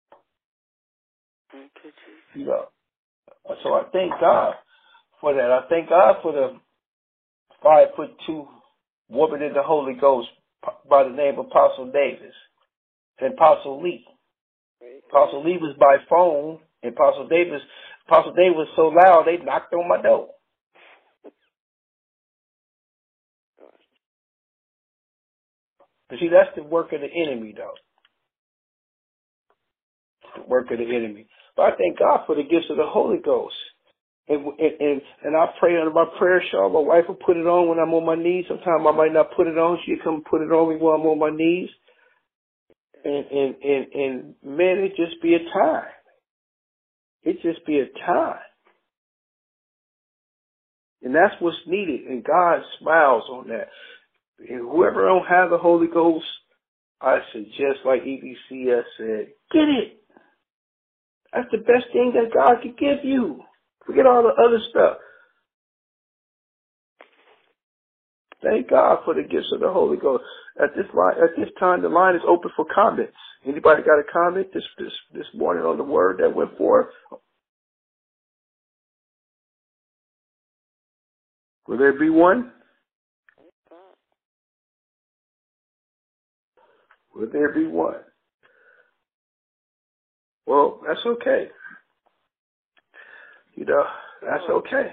Thank you, Jesus. You know, so I thank God for that. I thank God for the five foot two woman in the Holy Ghost by the name of Apostle Davis and Apostle Lee. Apostle Lee was by phone, and Apostle Davis, Apostle Davis was so loud they knocked on my door. But see, that's the work of the enemy, though. The work of the enemy. But I thank God for the gifts of the Holy Ghost. And and and, and I pray under my prayer shawl. My wife will put it on when I'm on my knees. Sometimes I might not put it on. She'll come put it on me while I'm on my knees. And, and, and, and man, it just be a time. It just be a time. And that's what's needed. And God smiles on that. And whoever don't have the Holy Ghost, I suggest, like E B C S said, get it. That's the best thing that God could give you. Forget all the other stuff. Thank God for the gifts of the Holy Ghost. At this line, at this time, the line is open for comments. Anybody got a comment this this this morning on the word that went forth? Will there be one? Will there be one? Well, that's okay. You know, that's okay.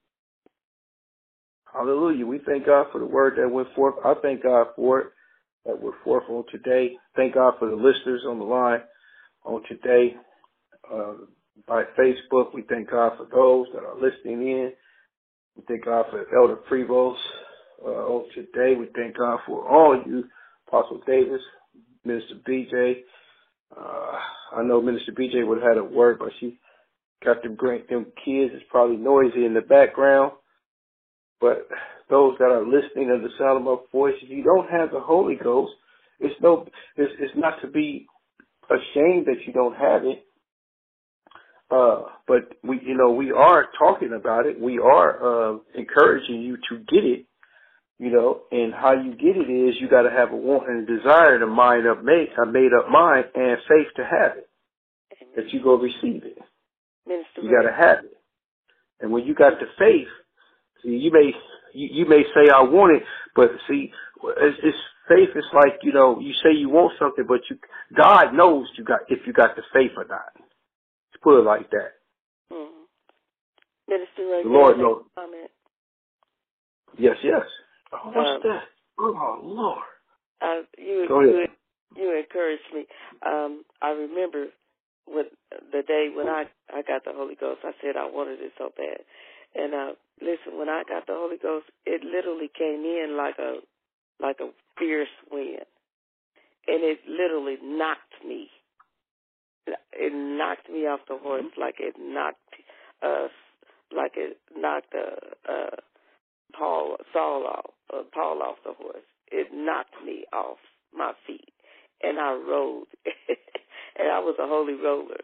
Hallelujah. We thank God for the word that went forth. I thank God for it that went forth on today. Thank God for the listeners on the line on today. Uh, by Facebook, we thank God for those that are listening in. We thank God for Elder Prevost uh, on today. We thank God for all of you, Apostle Davis, Minister B J. Uh, I know Minister B J would have had a word, but she got them great them kids. It's probably noisy in the background. But those that are listening to the sound of my voice, if you don't have the Holy Ghost, it's no, it's, it's not to be ashamed that you don't have it. Uh, but we, you know, we are talking about it. We are uh, encouraging you to get it. You know, and how you get it is you got to have a want and a desire and a mind up made, a made up mind and faith to have it. Amen. That you go receive it. Minister you got to have it. And when you got the faith, see, you may you, you may say I want it, but see, it's, it's faith. It's like, you know, you say you want something, but you God knows you got if you got the faith or not. Let's put it like that. Mm-hmm. Minister Ray, the Lord knows. Comment. Yes, yes. Oh, what's um, that? Oh, Lord. Uh, you, Go ahead. you you encouraged me. Um, I remember when, the day when I, I got the Holy Ghost, I said I wanted it so bad. And uh, listen, when I got the Holy Ghost, it literally came in like a like a fierce wind. And it literally knocked me. It knocked me off the horse like it knocked uh, like it knocked uh, uh, Paul Saul off, uh, Paul off the horse. It knocked me off my feet, and I rode, and I was a holy roller.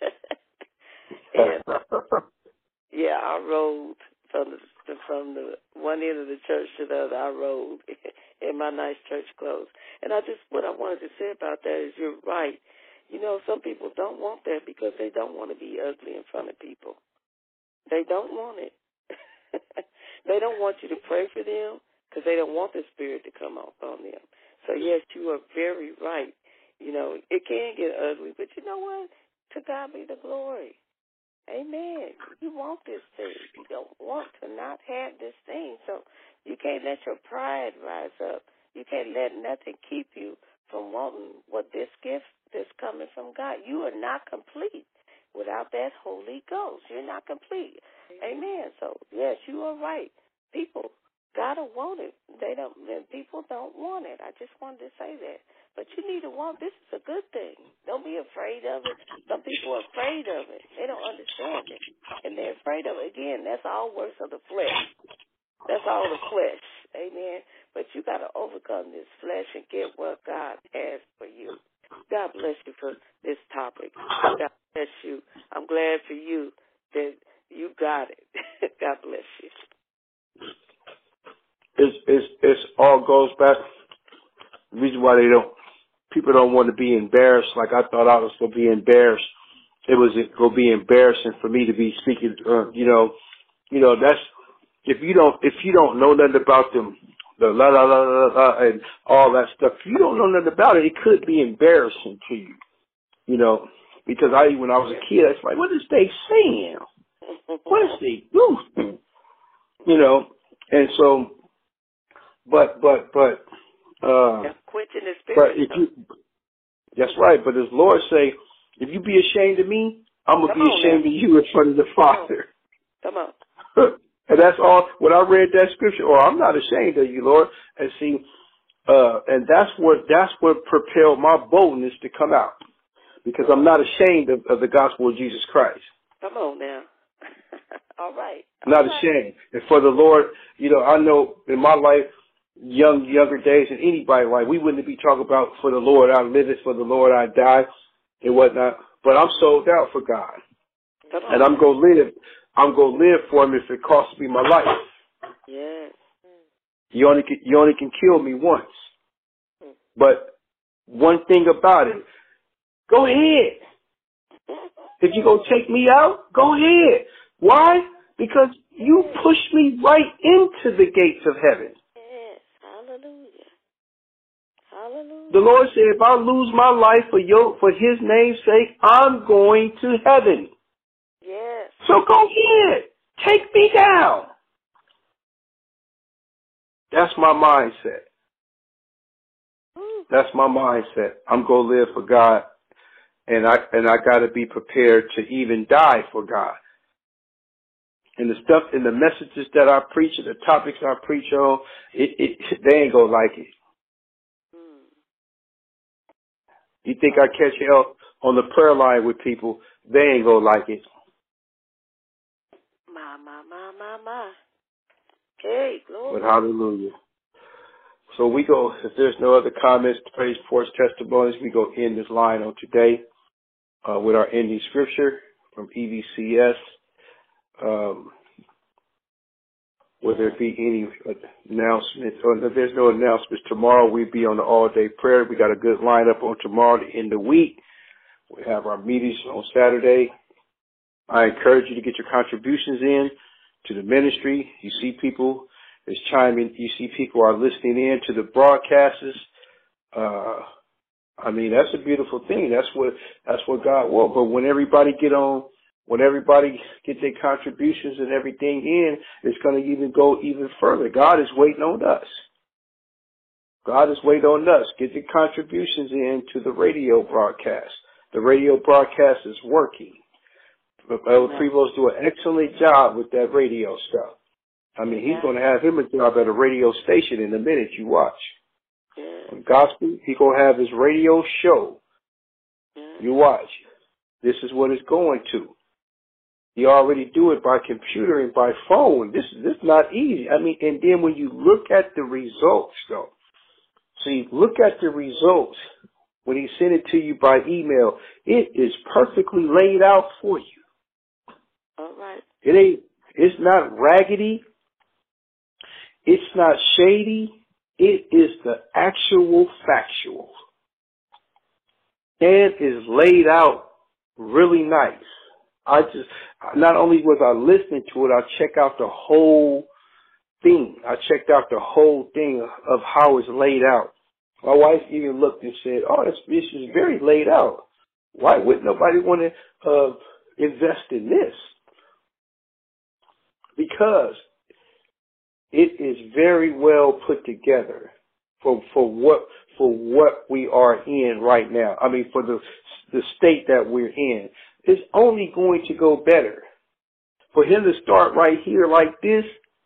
and uh, yeah, I rode from the from the one end of the church to the other. I rode in my nice church clothes, and I just what I wanted to say about that is you're right. You know, some people don't want that because they don't want to be ugly in front of people. They don't want it. They don't want you to pray for them because they don't want the Spirit to come off on them. So, yes, you are very right. You know, it can get ugly, but you know what? To God be the glory. Amen. You want this thing. You don't want to not have this thing. So you can't let your pride rise up. You can't let nothing keep you from wanting what this gift that's coming from God. You are not complete without that Holy Ghost. You're not complete. Amen. So, yes, you are right. People gotta want it. They don't. People don't want it. I just wanted to say that. But you need to want. This is a good thing. Don't be afraid of it. Some people are afraid of it. They don't understand it, and they're afraid of it. Again, that's all works of the flesh. That's all the flesh. Amen. But you gotta overcome this flesh and get what God has for you. God bless you for this topic. God bless you. I'm glad for you that you got it. God bless you. It's, it's, it's all goes back. The reason why they don't, people don't want to be embarrassed. Like I thought I was going to be embarrassed. It was going to be embarrassing for me to be speaking. Uh, you know, you know that's if you don't if you don't know nothing about them, the la la la la la and all that stuff. If you don't know nothing about it, it could be embarrassing to you. You know, because I when I was a kid, I was like, what is they saying? What is they doing? You know, and so. But, but, but, uh, quenching the spirit. but if you, that's right. But as Lord say, if you be ashamed of me, I'm going to be ashamed of you in front of the Father. Come on. And that's all, when I read that scripture, or I'm not ashamed of you, Lord. And see, uh, and that's what, that's what propelled my boldness to come out. Because I'm not ashamed of, of the gospel of Jesus Christ. Come on now. All right. All not right. ashamed. And for the Lord, you know, I know in my life, young, younger days, and anybody like we wouldn't be talking about for the Lord. I live it for the Lord. I die and whatnot. But I'm sold out for God, and I'm gonna live. I'm gonna live for Him if it costs me my life. Yes. You only can, you only can kill me once. But one thing about it, go ahead. If you gonna take me out, go ahead. Why? Because you pushed me right into the gates of heaven. Hallelujah. Hallelujah. The Lord said, if I lose my life for your, for His name's sake, I'm going to heaven. Yes. So go ahead. Take me down. That's my mindset. Ooh. That's my mindset. I'm going to live for God, and I and I got to be prepared to even die for God. And the stuff and the messages that I preach and the topics I preach on, it, it they ain't gonna like it. Mm. You think I catch hell on the prayer line with people, they ain't gonna like it. My, my, my, my, my. Hey, glory. But hallelujah. So we go, if there's no other comments, praise, reports, testimonies, we go end this line on today uh, with our ending scripture from E V C S. Um, will there be any announcements? Or if there's no announcements, tomorrow we'll be on the all-day prayer. We got a good lineup on tomorrow to end the week. We have our meetings on Saturday. I encourage you to get your contributions in to the ministry. You see people is chiming. You see people are listening in to the broadcasters. Uh, I mean, that's a beautiful thing. That's what that's what God wants. But when everybody get on, when everybody get their contributions and everything in, it's going to even go even further. God is waiting on us. God is waiting on us. Get the contributions in to the radio broadcast. The radio broadcast is working. Elder Prevost do an excellent job with that radio stuff. I mean, he's yeah. going to have him a job at a radio station in a minute. You watch. Yeah. On gospel, he's going to have his radio show. Yeah. You watch. This is what it's going to. He already do it by computer and by phone. This, this is not easy. I mean, and then when you look at the results, though, see, look at the results when he sent it to you by email. It is perfectly laid out for you. All right. It ain't, it's not raggedy. It's not shady. It is the actual factual. And is laid out really nice. I just, not only was I listening to it, I checked out the whole thing. I checked out the whole thing of how it's laid out. My wife even looked and said, oh, this, this is very laid out. Why would nobody want to uh, invest in this? Because it is very well put together for for what for what we are in right now. I mean, for the the state that we're in, it's only going to go better. For him to start right here like this,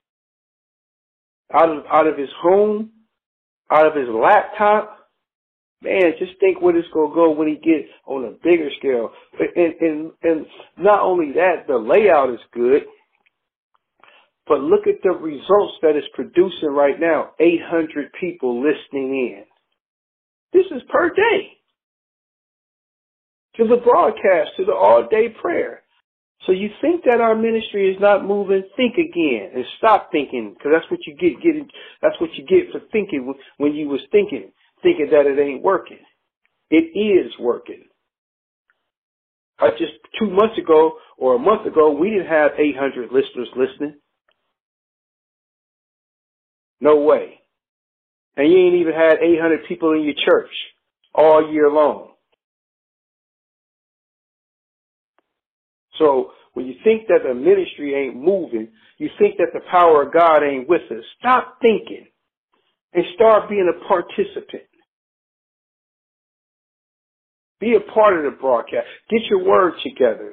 out of out of his home, out of his laptop, man, just think what it's going to go when he gets on a bigger scale. And, and and not only that, the layout is good. But look at the results that it's producing right now. eight hundred people listening in. This is per day. To the broadcast, to the all-day prayer. So you think that our ministry is not moving? Think again and stop thinking, because that's what you get. Getting, that's what you get for thinking when you was thinking, thinking that it ain't working. It is working. I just two months ago or a month ago, we didn't have eight hundred listeners listening. No way. And you ain't even had eight hundred people in your church all year long. So when you think that the ministry ain't moving, you think that the power of God ain't with us, stop thinking and start being a participant. Be a part of the broadcast. Get your word together.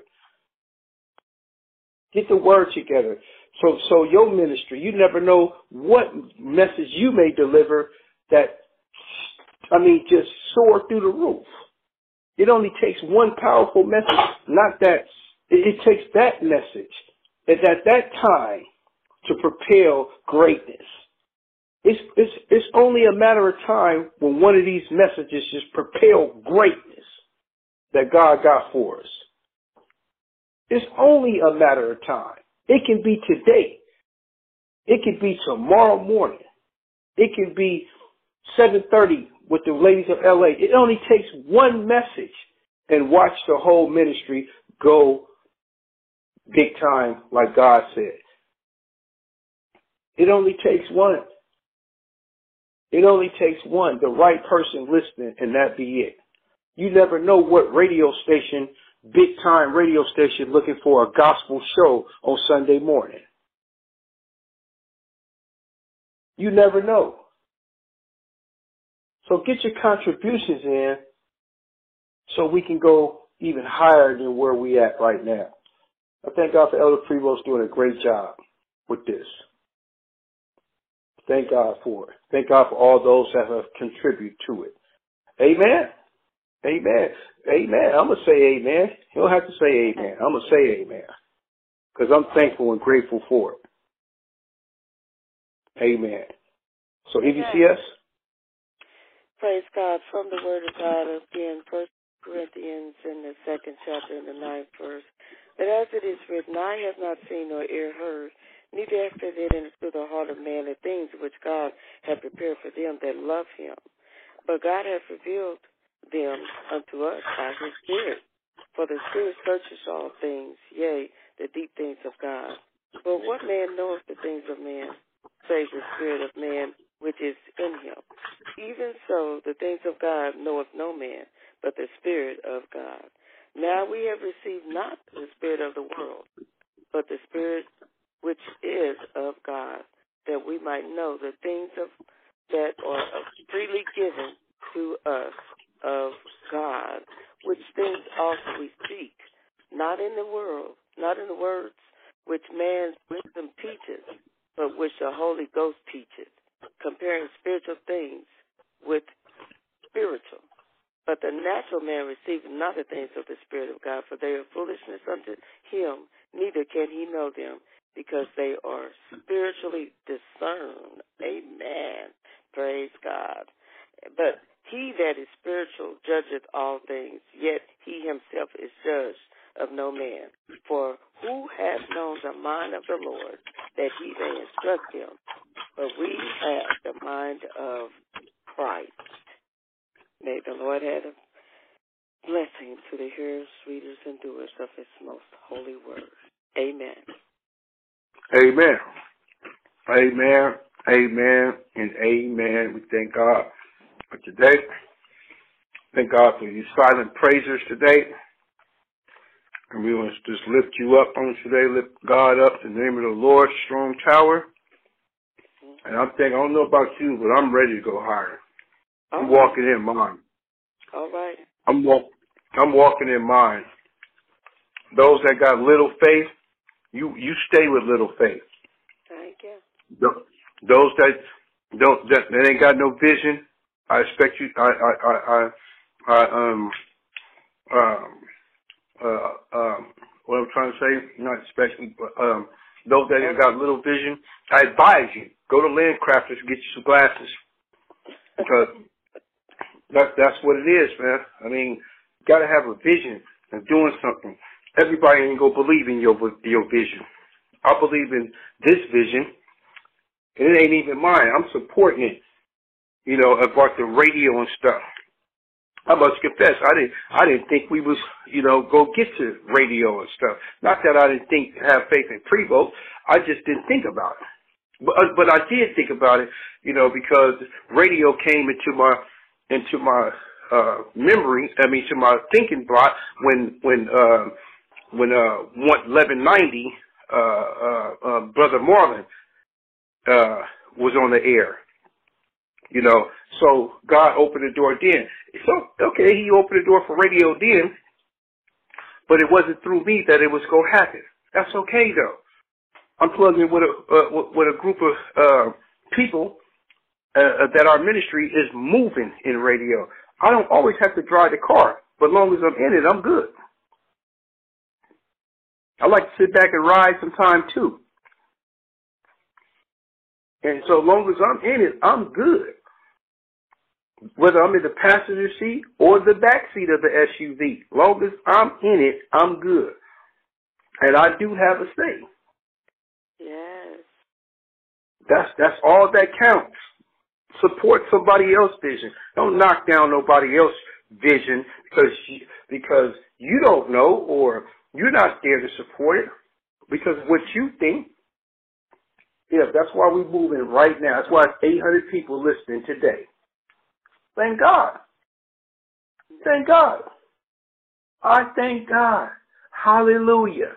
Get the word together. So, so your ministry, you never know what message you may deliver that, I mean, just soar through the roof. It only takes one powerful message, not that, it, it takes that message at, at that time to propel greatness. It's, it's, it's only a matter of time when one of these messages just propel greatness that God got for us. It's only a matter of time. It can be today. It can be tomorrow morning. It can be seven thirty with the ladies of L A. It only takes one message and watch the whole ministry go big time like God said. It only takes one. It only takes one, the right person listening, and that be it. You never know what radio station, big time radio station looking for a gospel show on Sunday morning. You never know. So get your contributions in so we can go even higher than where we at right now. I thank God for Elder Prevost doing a great job with this. Thank God for it. Thank God for all those that have contributed to it. Amen. Amen. Amen. I'm going to say amen. You don't have to say amen. I'm going to say amen. Because I'm thankful and grateful for it. Amen. So E V C S? Praise God. From the Word of God again, First Corinthians in the second chapter in the ninth verse. That as it is written, eye has not seen nor ear heard, neither hath it entered into the heart of man the things which God hath prepared for them that love him. But God hath revealed them unto us by his Spirit. For the Spirit searches all things, yea, the deep things of God. But what man knoweth the things of man, save the Spirit of man which is in him? Even so, the things of God knoweth no man, but the Spirit of God. Now we have received not the spirit of the world, but the Spirit which is of God, that we might know the things of that are freely given to us of God, which things also we speak, not in the world, not in the words which man's wisdom teaches, but which the Holy Ghost teaches, comparing spiritual things with spiritual. But the natural man receiveth not the things of the Spirit of God, for they are foolishness unto him, neither can he know them, because they are spiritually discerned. Amen. Praise God. But he that is spiritual judgeth all things, yet he himself is judged of no man. For who hath known the mind of the Lord, that he may instruct him? But we have the mind of Christ. May the Lord add a blessing to the hearers, readers, and doers of his most holy word. Amen. Amen. Amen. Amen. And amen. We thank God for today. Thank God for you silent praisers today. And we want to just lift you up on today. Lift God up in the name of the Lord, strong tower. And I'm thinking, I don't know about you, but I'm ready to go higher. I'm right. walking in mine. All right. I'm walk. I'm walking in mine. Those that got little faith, you you stay with little faith. Thank you. Those that don't that, that ain't got no vision, I expect you. I I I, I, I um um uh um what I'm trying to say. Not expecting, but um those that ain't got little vision, I advise you go to Landcrafters and get you some glasses, because That, that's what it is, man. I mean, you got to have a vision of doing something. Everybody ain't going to believe in your your vision. I believe in this vision, and it ain't even mine. I'm supporting it, you know, about the radio and stuff. I must confess, I didn't I didn't think we was, you know, go get to radio and stuff. Not that I didn't think have faith in Prevost. I just didn't think about it. But, but I did think about it, you know, because radio came into my into my uh, memory, I mean, to my thinking block when when uh, when uh, eleven ninety, uh, uh, uh, Brother Marlon uh, was on the air, you know. So God opened the door then. So okay, He opened the door for radio then, but it wasn't through me that it was going to happen. That's okay though. I'm plugging with a uh, with a group of uh, people. Uh, that our ministry is moving in radio. I don't always have to drive the car, but as long as I'm in it, I'm good. I like to sit back and ride sometime too. And so long as I'm in it, I'm good. Whether I'm in the passenger seat or the back seat of the S U V, long as I'm in it, I'm good. And I do have a say. Yes. That's that's all that counts. Support somebody else's vision. Don't knock down nobody else's vision because you, because you don't know or you're not there to support it because of what you think. Yeah, that's why we're moving right now. That's why it's eight hundred people listening today. Thank God. Thank God. I thank God. Hallelujah.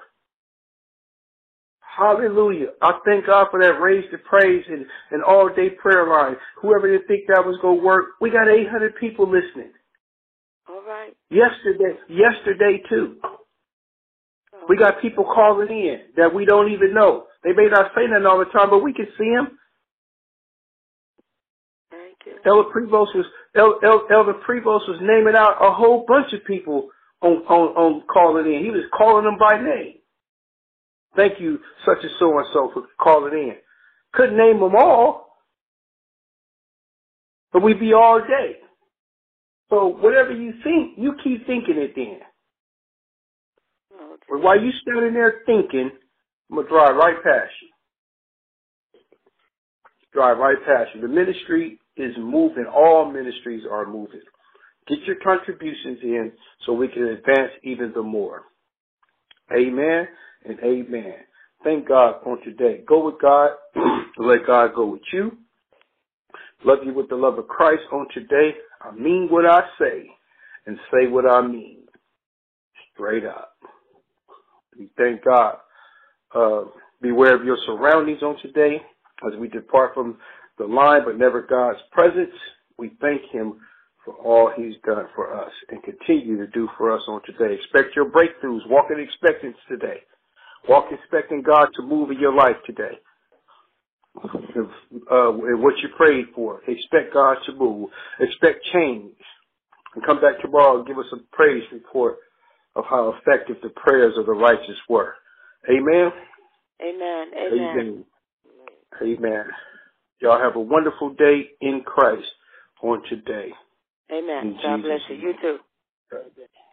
Hallelujah. I thank God for that raise to praise and, and all day prayer line. Whoever didn't think that was going to work, we got eight hundred people listening. All right. Yesterday, yesterday too. Oh. We got people calling in that we don't even know. They may not say nothing all the time, but we can see them. Thank you. Elder Prevost was, El, Elder Prevost was naming out a whole bunch of people on, on, on calling in. He was calling them by name. Thank you, such and so and so, for calling in. Couldn't name them all, but we'd be all day. So whatever you think, you keep thinking it then. Oh, But while you standing there thinking, I'm going to drive right past you. Drive right past you. The ministry is moving. All ministries are moving. Get your contributions in so we can advance even the more. Amen and amen. Thank God on today. Go with God. Let God go with you. Love you with the love of Christ on today. I mean what I say and say what I mean. Straight up. We thank God. Uh, beware of your surroundings on today as we depart from the line, but never God's presence. We thank him for all he's done for us and continue to do for us on today. Expect your breakthroughs. Walk in expectance today. Walk expecting God to move in your life today. Uh, and what you prayed for. Expect God to move. Expect change. And come back tomorrow and give us a praise report of how effective the prayers of the righteous were. Amen? Amen. Amen. Amen. Amen. Y'all have a wonderful day in Christ on today. Amen. In God Jesus' bless you. You name. too.